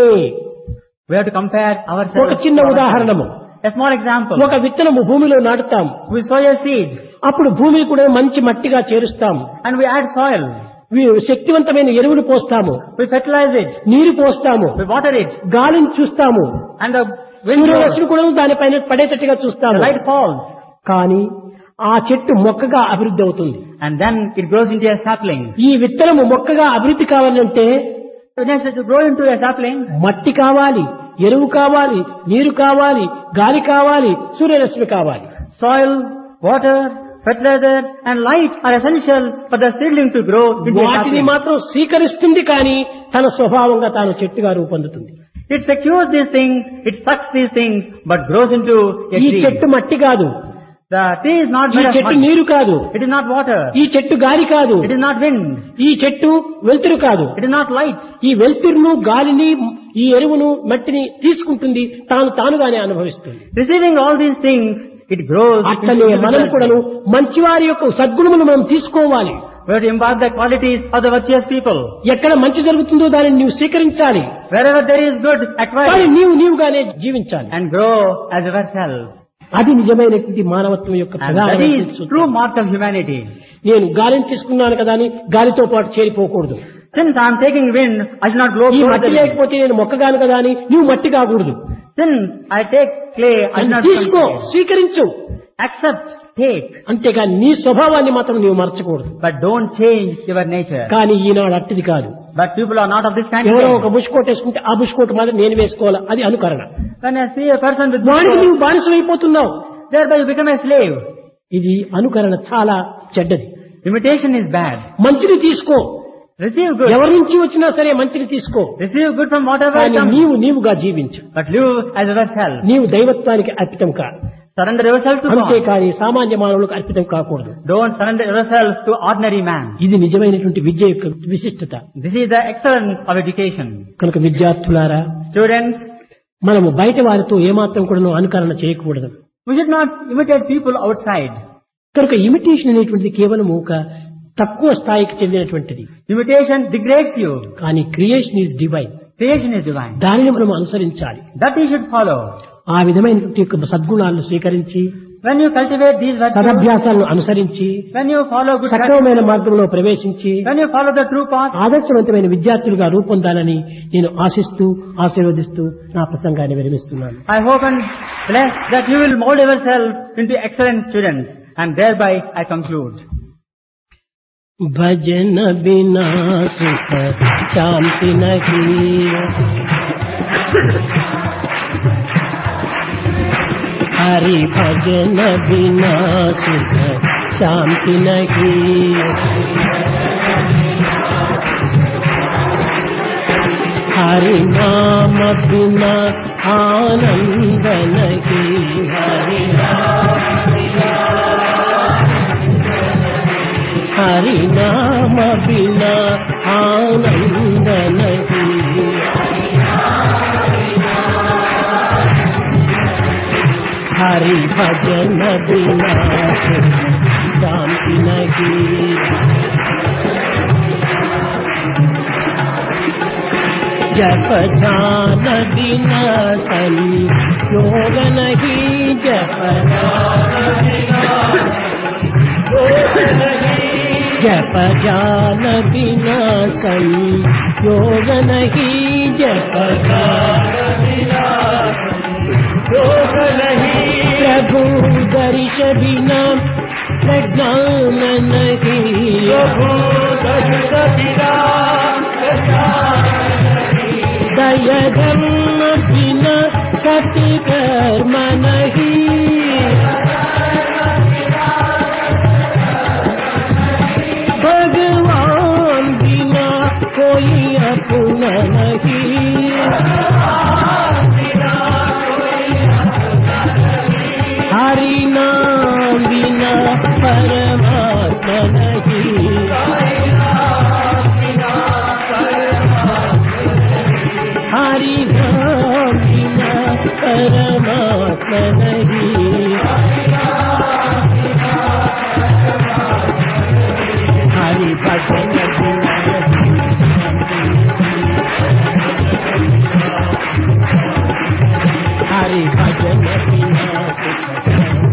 We have to compare ఒక ourselves. చిన్న to ourselves. ఉదాహరణము. A small example. ఒక విత్తనము భూమిలో నాటుతాం. We sow a seed అప్పుడు భూమిని కూడా మంచి మట్టిగా చేరుస్తాం. and we add soil. వీ- శక్తివంతమైన ఎరువులు పోస్తాము. We fertilize it. నీరు పోస్తాము. We water it. గాలిని చూస్తాము. And the wind blows. సూర్యరశ్మి కూడా దానిపైన పడేటట్టుగా The చూస్తాము. light falls. కానీ ఆ చెట్టు మొక్కగా అభివృద్ధి అవుతుంది. And then it grows into a sapling. ఈ విత్తనము మొక్కగా అభివృద్ధి కావాలంటే It has to grow into a sapling. మట్టి కావాలి, ఎరువు కావాలి, నీరు కావాలి, గాలి కావాలి, సూర్యరశ్మి కావాలి. Soil, water, fertilizer and light are essential for the seedling to grow into a వాటిని sapling. మాత్రం స్వీకరిస్తుంది కానీ తన స్వభావంగా తాను చెట్టుగా రూపొందుతుంది. It secures these things, it sucks these things, but grows into a ఈ tree. చెట్టు మట్టి కాదు, The tree is not ఈ made of చెట్టు mud. నీరు కాదు, It is not water. ఈ చెట్టు గాలి కాదు, It is not wind. ఈ చెట్టు వెలుతురు కాదు. It is not light. ఈ వెలుతురును గాలిని ఈ ఎరువును మట్టిని తీసుకుంటుంది, తాను తానుగానే అనుభవిస్తుంది. Receiving all these things, it grows. అట్లనే మనం కూడాను మంచివారి యొక్క సద్గుణములు మనం తీసుకోవాలి. We have to imbibe the qualities of the virtuous people. ఎక్కడ మంచి జరుగుతుందో దానిని నీవు స్వీకరించాలి. Wherever there is good, acquire కానీ it నీవు నీవుగానే జీవించాలి. and grow as yourself. అది నిజమైనటువంటి మానవత్వం యొక్క And that ప్రధానమైన is సూత్రం. true mark of humanity. నేను గాలిని తీసుకున్నాను కదా అని గాలితో పాటు చేరిపోకూడదు. Since I am taking wind, I should not grow ఈ closer మట్టి to wind. లేకపోతే నేను మొక్కగాను కదా అని నువ్వు మట్టి కాకూడదు. Since I take clay, I should అది not తీసుకో, become clay. స్వీకరించు. Accept, take, అంతేగాని నీ స్వభావాన్ని మాత్రం నీవు మర్చకూడదు. but don't change your nature. కానీ ఈనాడు అట్టిది కాదు. But people are not of this kind. ఎవరో today. ఒక బుష్ కోట్ వేసుకుంటే ఆ బుష్ కోట్ మాత్రం నేను వేసుకోవాలా, అది అనుకరణ. When I see a person with వాడికి bush నీవు బానిసమైపోతున్నావు. coat, thereby you become a slave. ఇది అనుకరణ చాలా చెడ్డది. Imitation is bad. మంచిని తీసుకో, Receive good. ఎవరి నుంచి వచ్చినా సరే మంచిని తీసుకో, Receive good from whatever కానీ comes. నీవు నీవుగా జీవించు. But live as yourself. నీవు దైవత్వానికి అర్పితం కా, Surrender yourself to God. అంతేకాని సామాన్య మానవులకు అర్పితం కాకూడదు. Don't surrender yourself to ordinary man. ఇది నిజమైనటువంటి విద్య యొక్క విశిష్టత. This is the excellence of education. కనుక విద్యార్థులారా, Students, మనము బయట వారితో ఏమాత్రం కూడా అనుకరణ చేయకూడదు. we should not imitate people outside. కనుక ఇమిటేషన్ అనేటువంటిది కేవలం ఒక తక్కువ స్థాయికి చెందినటువంటిది. Imitation degrades you. కానీ creation is divine. Creation is divine. దానిని మనం అనుసరించాలి. That you should follow. ఆ విధమైనటువంటి యొక్క సద్గుణాలను స్వీకరించి, When you cultivate these virtues, సదభ్యాసాలను అనుసరించి, when you follow good practice, సక్రమమైన మార్గంలో ప్రవేశించి when you follow the true path, ఆదర్శవంతమైన విద్యార్థులుగా రూపొందాలని నేను ఆశిస్తూ ఆశీర్వదిస్తూ నా ప్రసంగాన్ని విరమిస్తున్నాను. I hope and bless that you will mold yourself into excellent students. And thereby I conclude. భజన బినా సుఖ శాంతి నహీ, హరి భజన బినా సుఖ శాంతి నహీ, హరి నామ బినా ఆనంద నహీ, హరి हरि नाम बिना आनंद नहीं, हरि भजन बिना शांति नहीं, जप ध्यान बिना संयोग नहीं, जप जप ज्ञान बिना संयोग नहीं, जप योग नहीं, प्रभु दर्श बिना प्रज्ञान नहीं, प्रभु दर्श बिना दय धर्म बिना सत्य कर्म नहीं, भगवान बिना कोई अपना नहीं, परमात्मा नहीं। हरि भजन बिना हरि भजन बिना सुख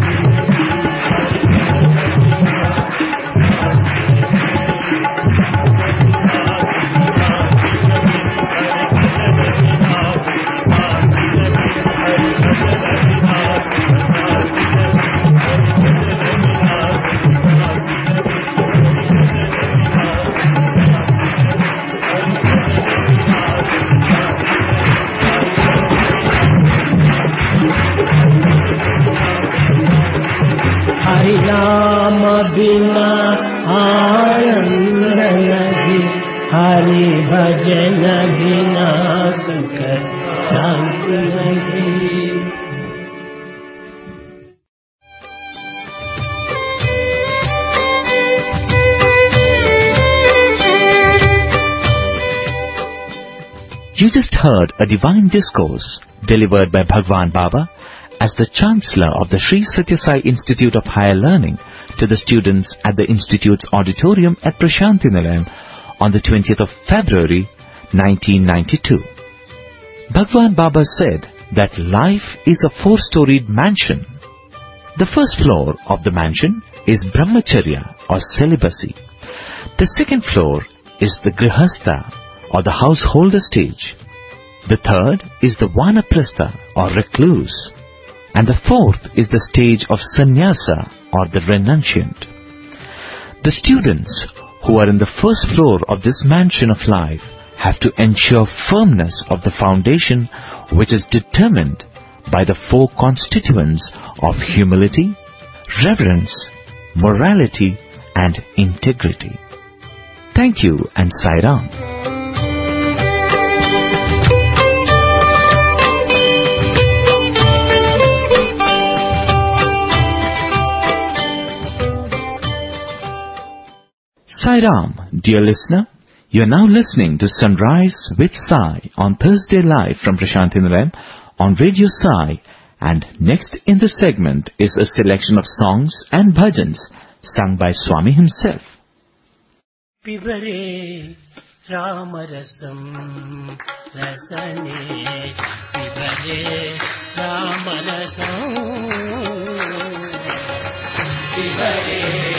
हरि नाम बिना आनंद नहीं, हरि भजन बिना सुख शांति नहीं। You just heard a divine discourse delivered by Bhagwan Baba as the Chancellor of the Sri Satya Sai Institute of Higher Learning to the students at the Institute's auditorium at Prashanthi Nilayam on the twentieth of February nineteen ninety-two. Bhagwan Baba said that life is a four-storied mansion. The first floor of the mansion is Brahmacharya or celibacy. The second floor is the Grihastha or the householder stage. The third is the Vanaprastha or recluse. And the fourth is the stage of sannyasa or the renunciant. The students who are in the first floor of this mansion of life have to ensure firmness of the foundation, which is determined by the four constituents of humility, reverence, morality and integrity. Thank you and Sai Ram. Sai Ram, dear listener, you are now listening to Sunrise with Sai on Thursday live from Prashanthi Nilayam on Radio Sai, and next in the segment is a selection of songs and bhajans sung by Swami himself. Pibare Ramarasam Rasane Pibare Ramarasam Pibare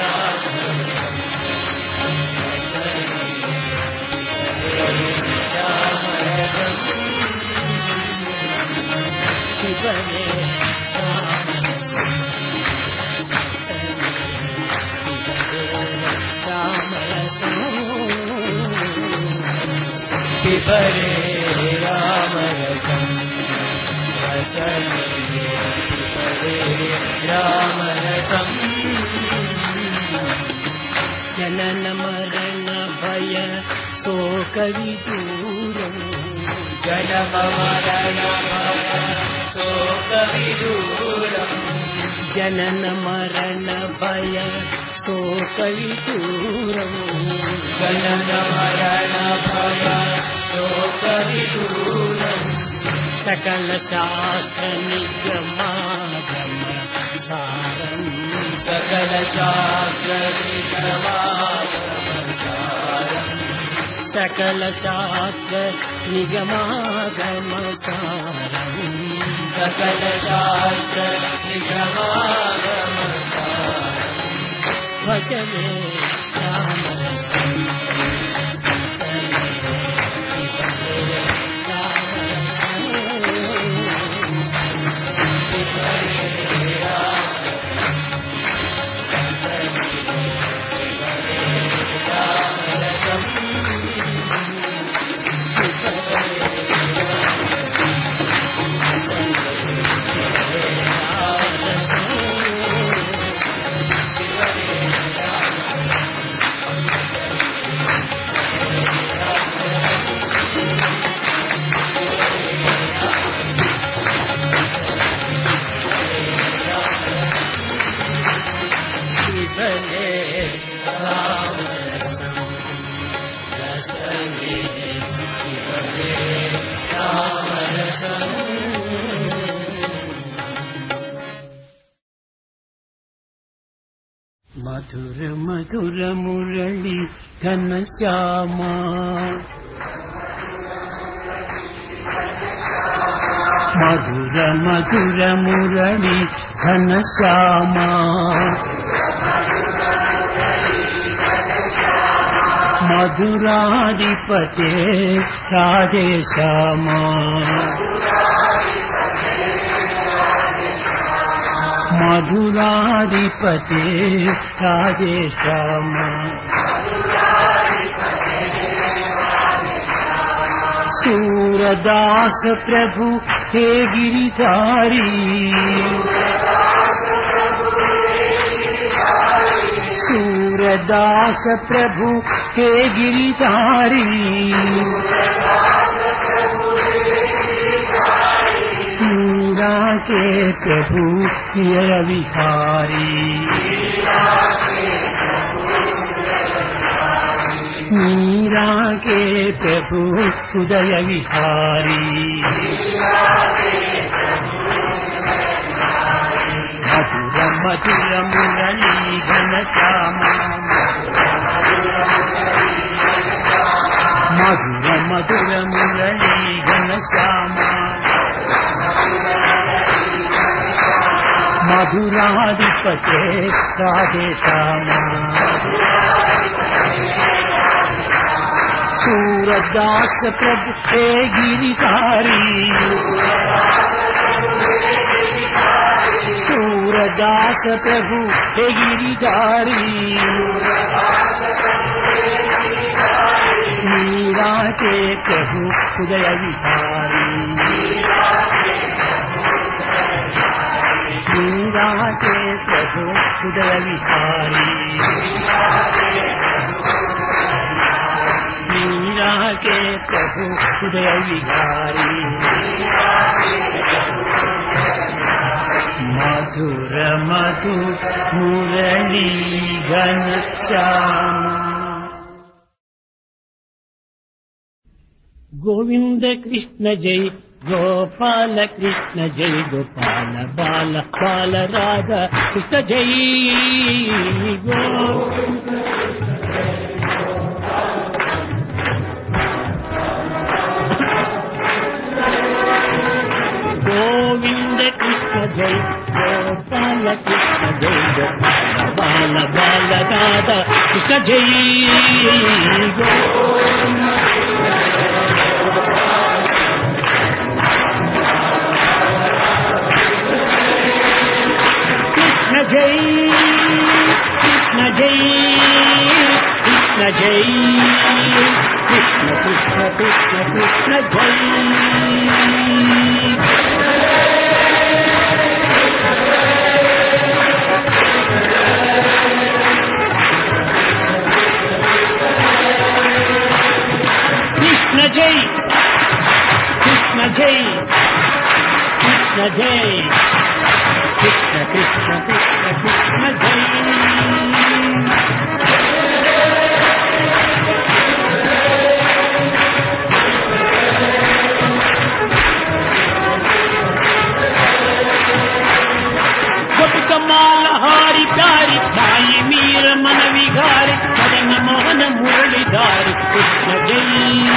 Pibare Ramarasam Rasane Pibare Ramarasam Janana Marana Bhaya Soka Viduram Janama Marana Bhaya Soka Viduram Janana Marana Bhaya Soka Viduram Janana Marana Bhaya Soka Viduram Sakala Shastra Nigamagama Saram Sakala Shastra Nigamagama Saram Sakala Shastra Nigamagama Saram Sakala Shastra Nigamagama Saram Bhajane Ramarasam మధుర మధుర మురళి ఘనశ్యామ మధుర మధుర మురళి ఘనశ్యామ మధురాధిపతే రాధేశ్యామ మధురాధిపతే రాధేశ్యామ सूरदास प्रभु हे गिरिधारी सूरदास प्रभु हे गिरिधारी मीरा के प्रभु here Vihari Meera के प्रभु उदय विहारी मधुर मधुर मुरली घनश्याम मधुर मधुर मुरली घनश्याम मधुराधिपते राधेश्याम सूरदास प्रभु हे गिरिधारी सूरदास प्रभु हे गिरिधारी मीरा के प्रभु उदय विहारी मीरा के प्रभु उदय विहारी मीरा के प्रभु उदय विहारी मधुर मधुर मुरली घनश्याम गोविंद कृष्ण जय गोपाल कृष्ण जय गोपाल बाल बाल राधा कृष्ण जय गोविंद कृष्ण जय गोपाल कृष्ण जय गोपाल बाल बाल राधा कृष्ण जय कृष्ण जय कृष्ण जय कृष्ण जय कृष्ण कृष्ण कृष्ण कृष्ण जय कृष्ण जय कृष्ण जय कृष्ण जय कृष्ण कृष्ण कृष्ण कृष्ण जय कमाल हारी प्यारी भाई मीर मन विहारी मदन मोहन मुरलीधारी कृष्ण जय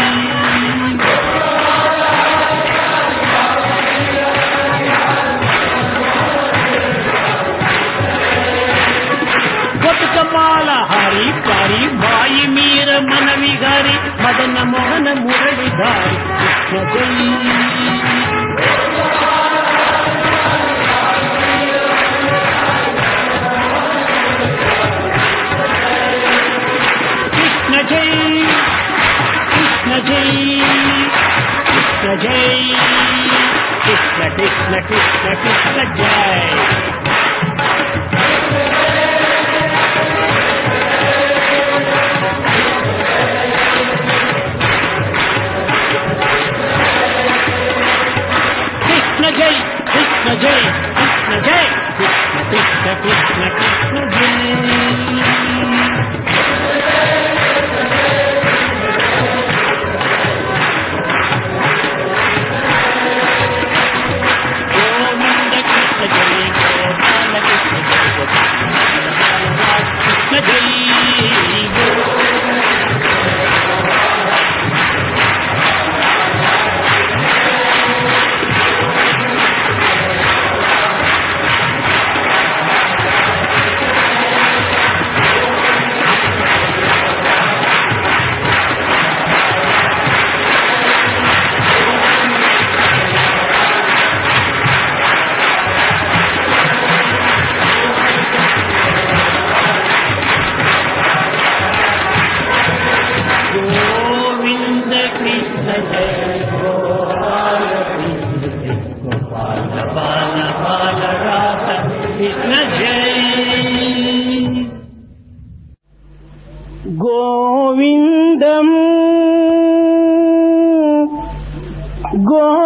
कमाल हारी प्यारी भाई मीर मन विहारी मदन मोहन मुरलीधारी कृष्ण जय जय कृष्ण जय कृष्ण जय कृष्ण कृष्ण कृष्ण कृष्ण जय कृष्ण जय कृष्ण जय कृष्ण जय कृष्ण कृष्ण कृष्ण कृष्ण जय कृष्ण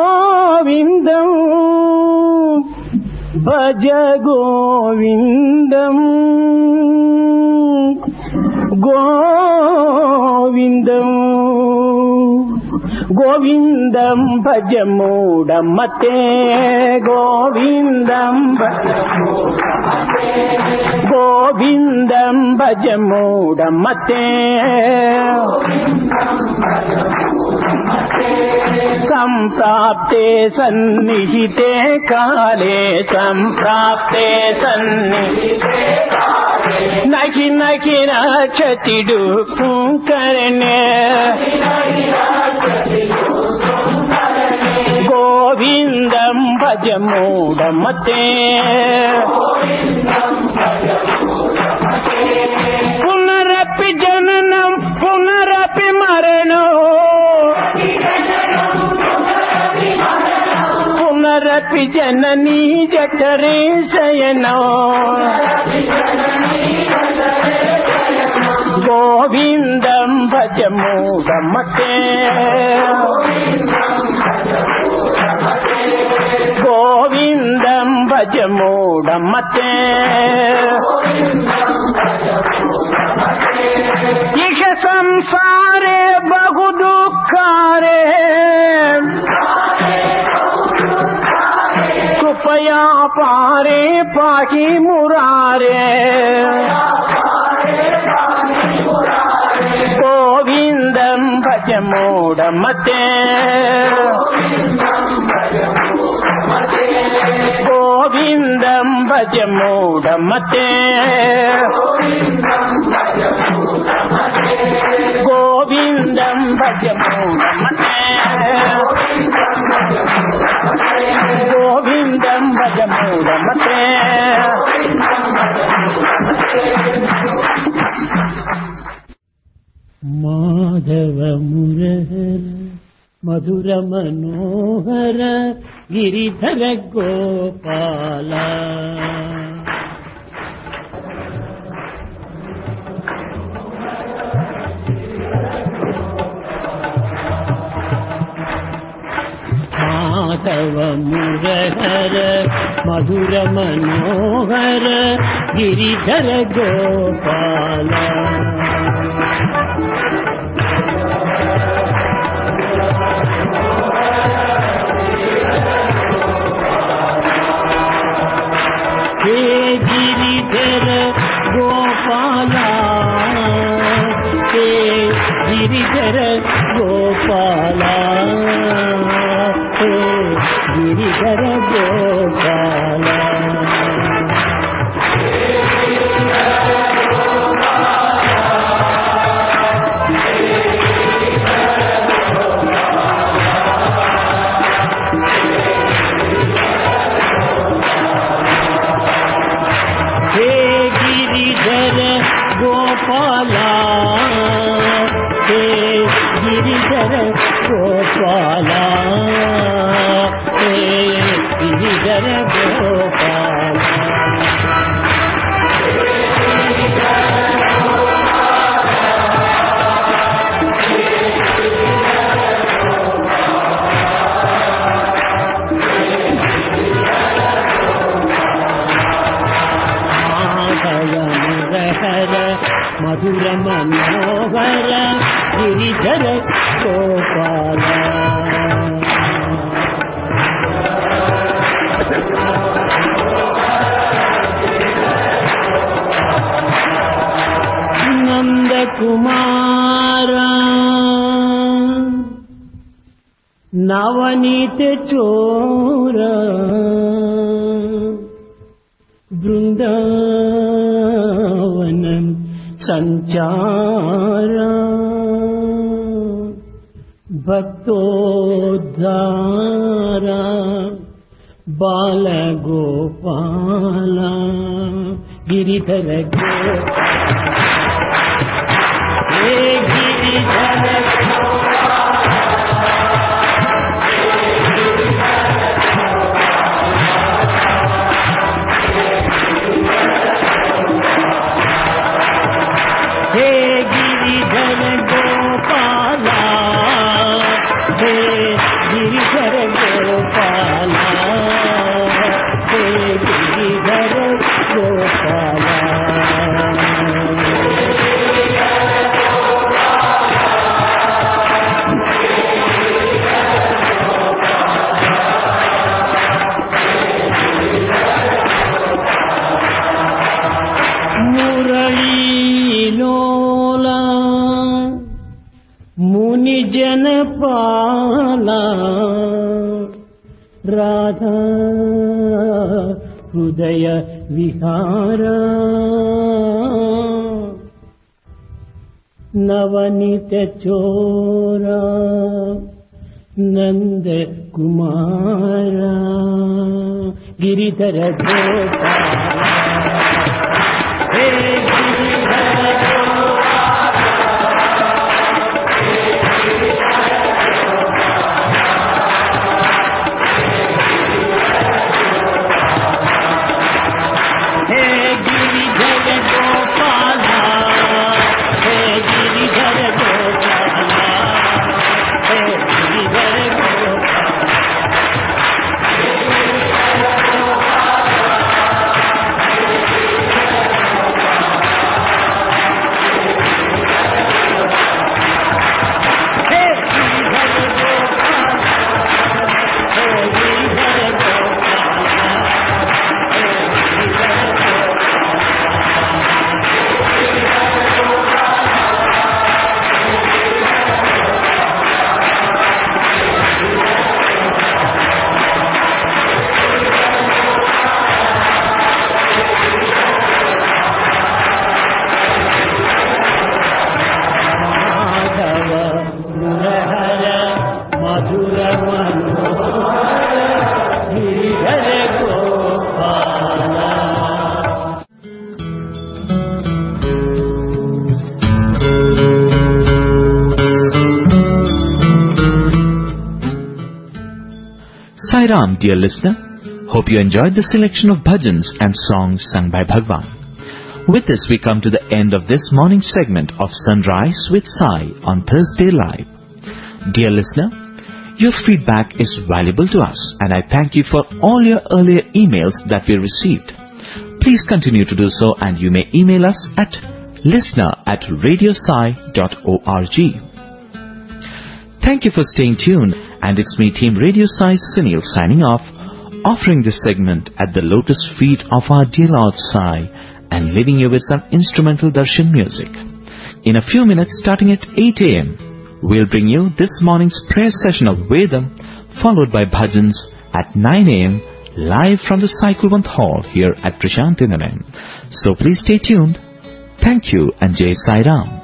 గోవిందం భజ గోవిందం గోవిందం గోవిందం భజ మూఢమతే గోవిందం గోవిందం భజ మూఢమతే సంప్రాప్తే సన్నిహితే కాలే సంప్రాప్తే సన్నిహితే నహి నహి రక్షతి దుఃఖం కరణే గోవిందం భజ మూఢమతే పునరపి జననం పునరపి మరణం పునరపి జననీ జఠరే శయనో గోవిందం భజ మూఢమతే గోవిందం భజ మూఢమతే ఇహ సంసారే బహు దుఃఖారే కృపయా పారే పాహి మురారే గోవిందం భజ మూఢమతే గోవిందం భజ మూఢమతే గోవిందం భజ మూఢమతే గోవిందం భజ మూఢమతే మాధవ మురహర మధుర మనోహర గిరిధర గోపాల మాధవ మురహర మధుర మనోహర గిరిధర గోపాల हे गिरिधर गोपाल हे गिरिधर गोपाल हे गिरिधर गोपाल गोपाला हे गिरिधर गोपाला हे गिरिधर गोपाला మధుర మనోహర గిరిధర గోపాల నంద కుమార నవనీత చోర బృందావనం సంచార భక్తోద్ధార బాలగోపాల గిరిధర హే గిరిధర हे गिरिधर गोपाला हे गिरिधर गोपाला రాధా హృదయ విహారా నవనిత చోరా నంద కుమారా గిరిధర గోపాల హే Giridhara Sai Ram, dear listener. Hope you enjoyed the selection of bhajans and songs sung by Bhagwan. With this, we come to the end of this morning segment of Sunrise with Sai on Thursday Live. Dear listener, your feedback is valuable to us, and I thank you for all your earlier emails that we received. Please continue to do so, and you may email us at listener at radiosai dot org. Thank you for staying tuned, and it's me, Team Radio Sai Sunil, signing off, offering this segment at the lotus feet of our dear Lord Sai, and leaving you with some instrumental darshan music. In a few minutes, starting at eight a.m., we'll bring you this morning's prayer session of Vedam, followed by bhajans at nine a.m., live from the Sai Kulwant Hall here at Prashanti Nilayam. So please stay tuned. Thank you, and Jai Sai Ram.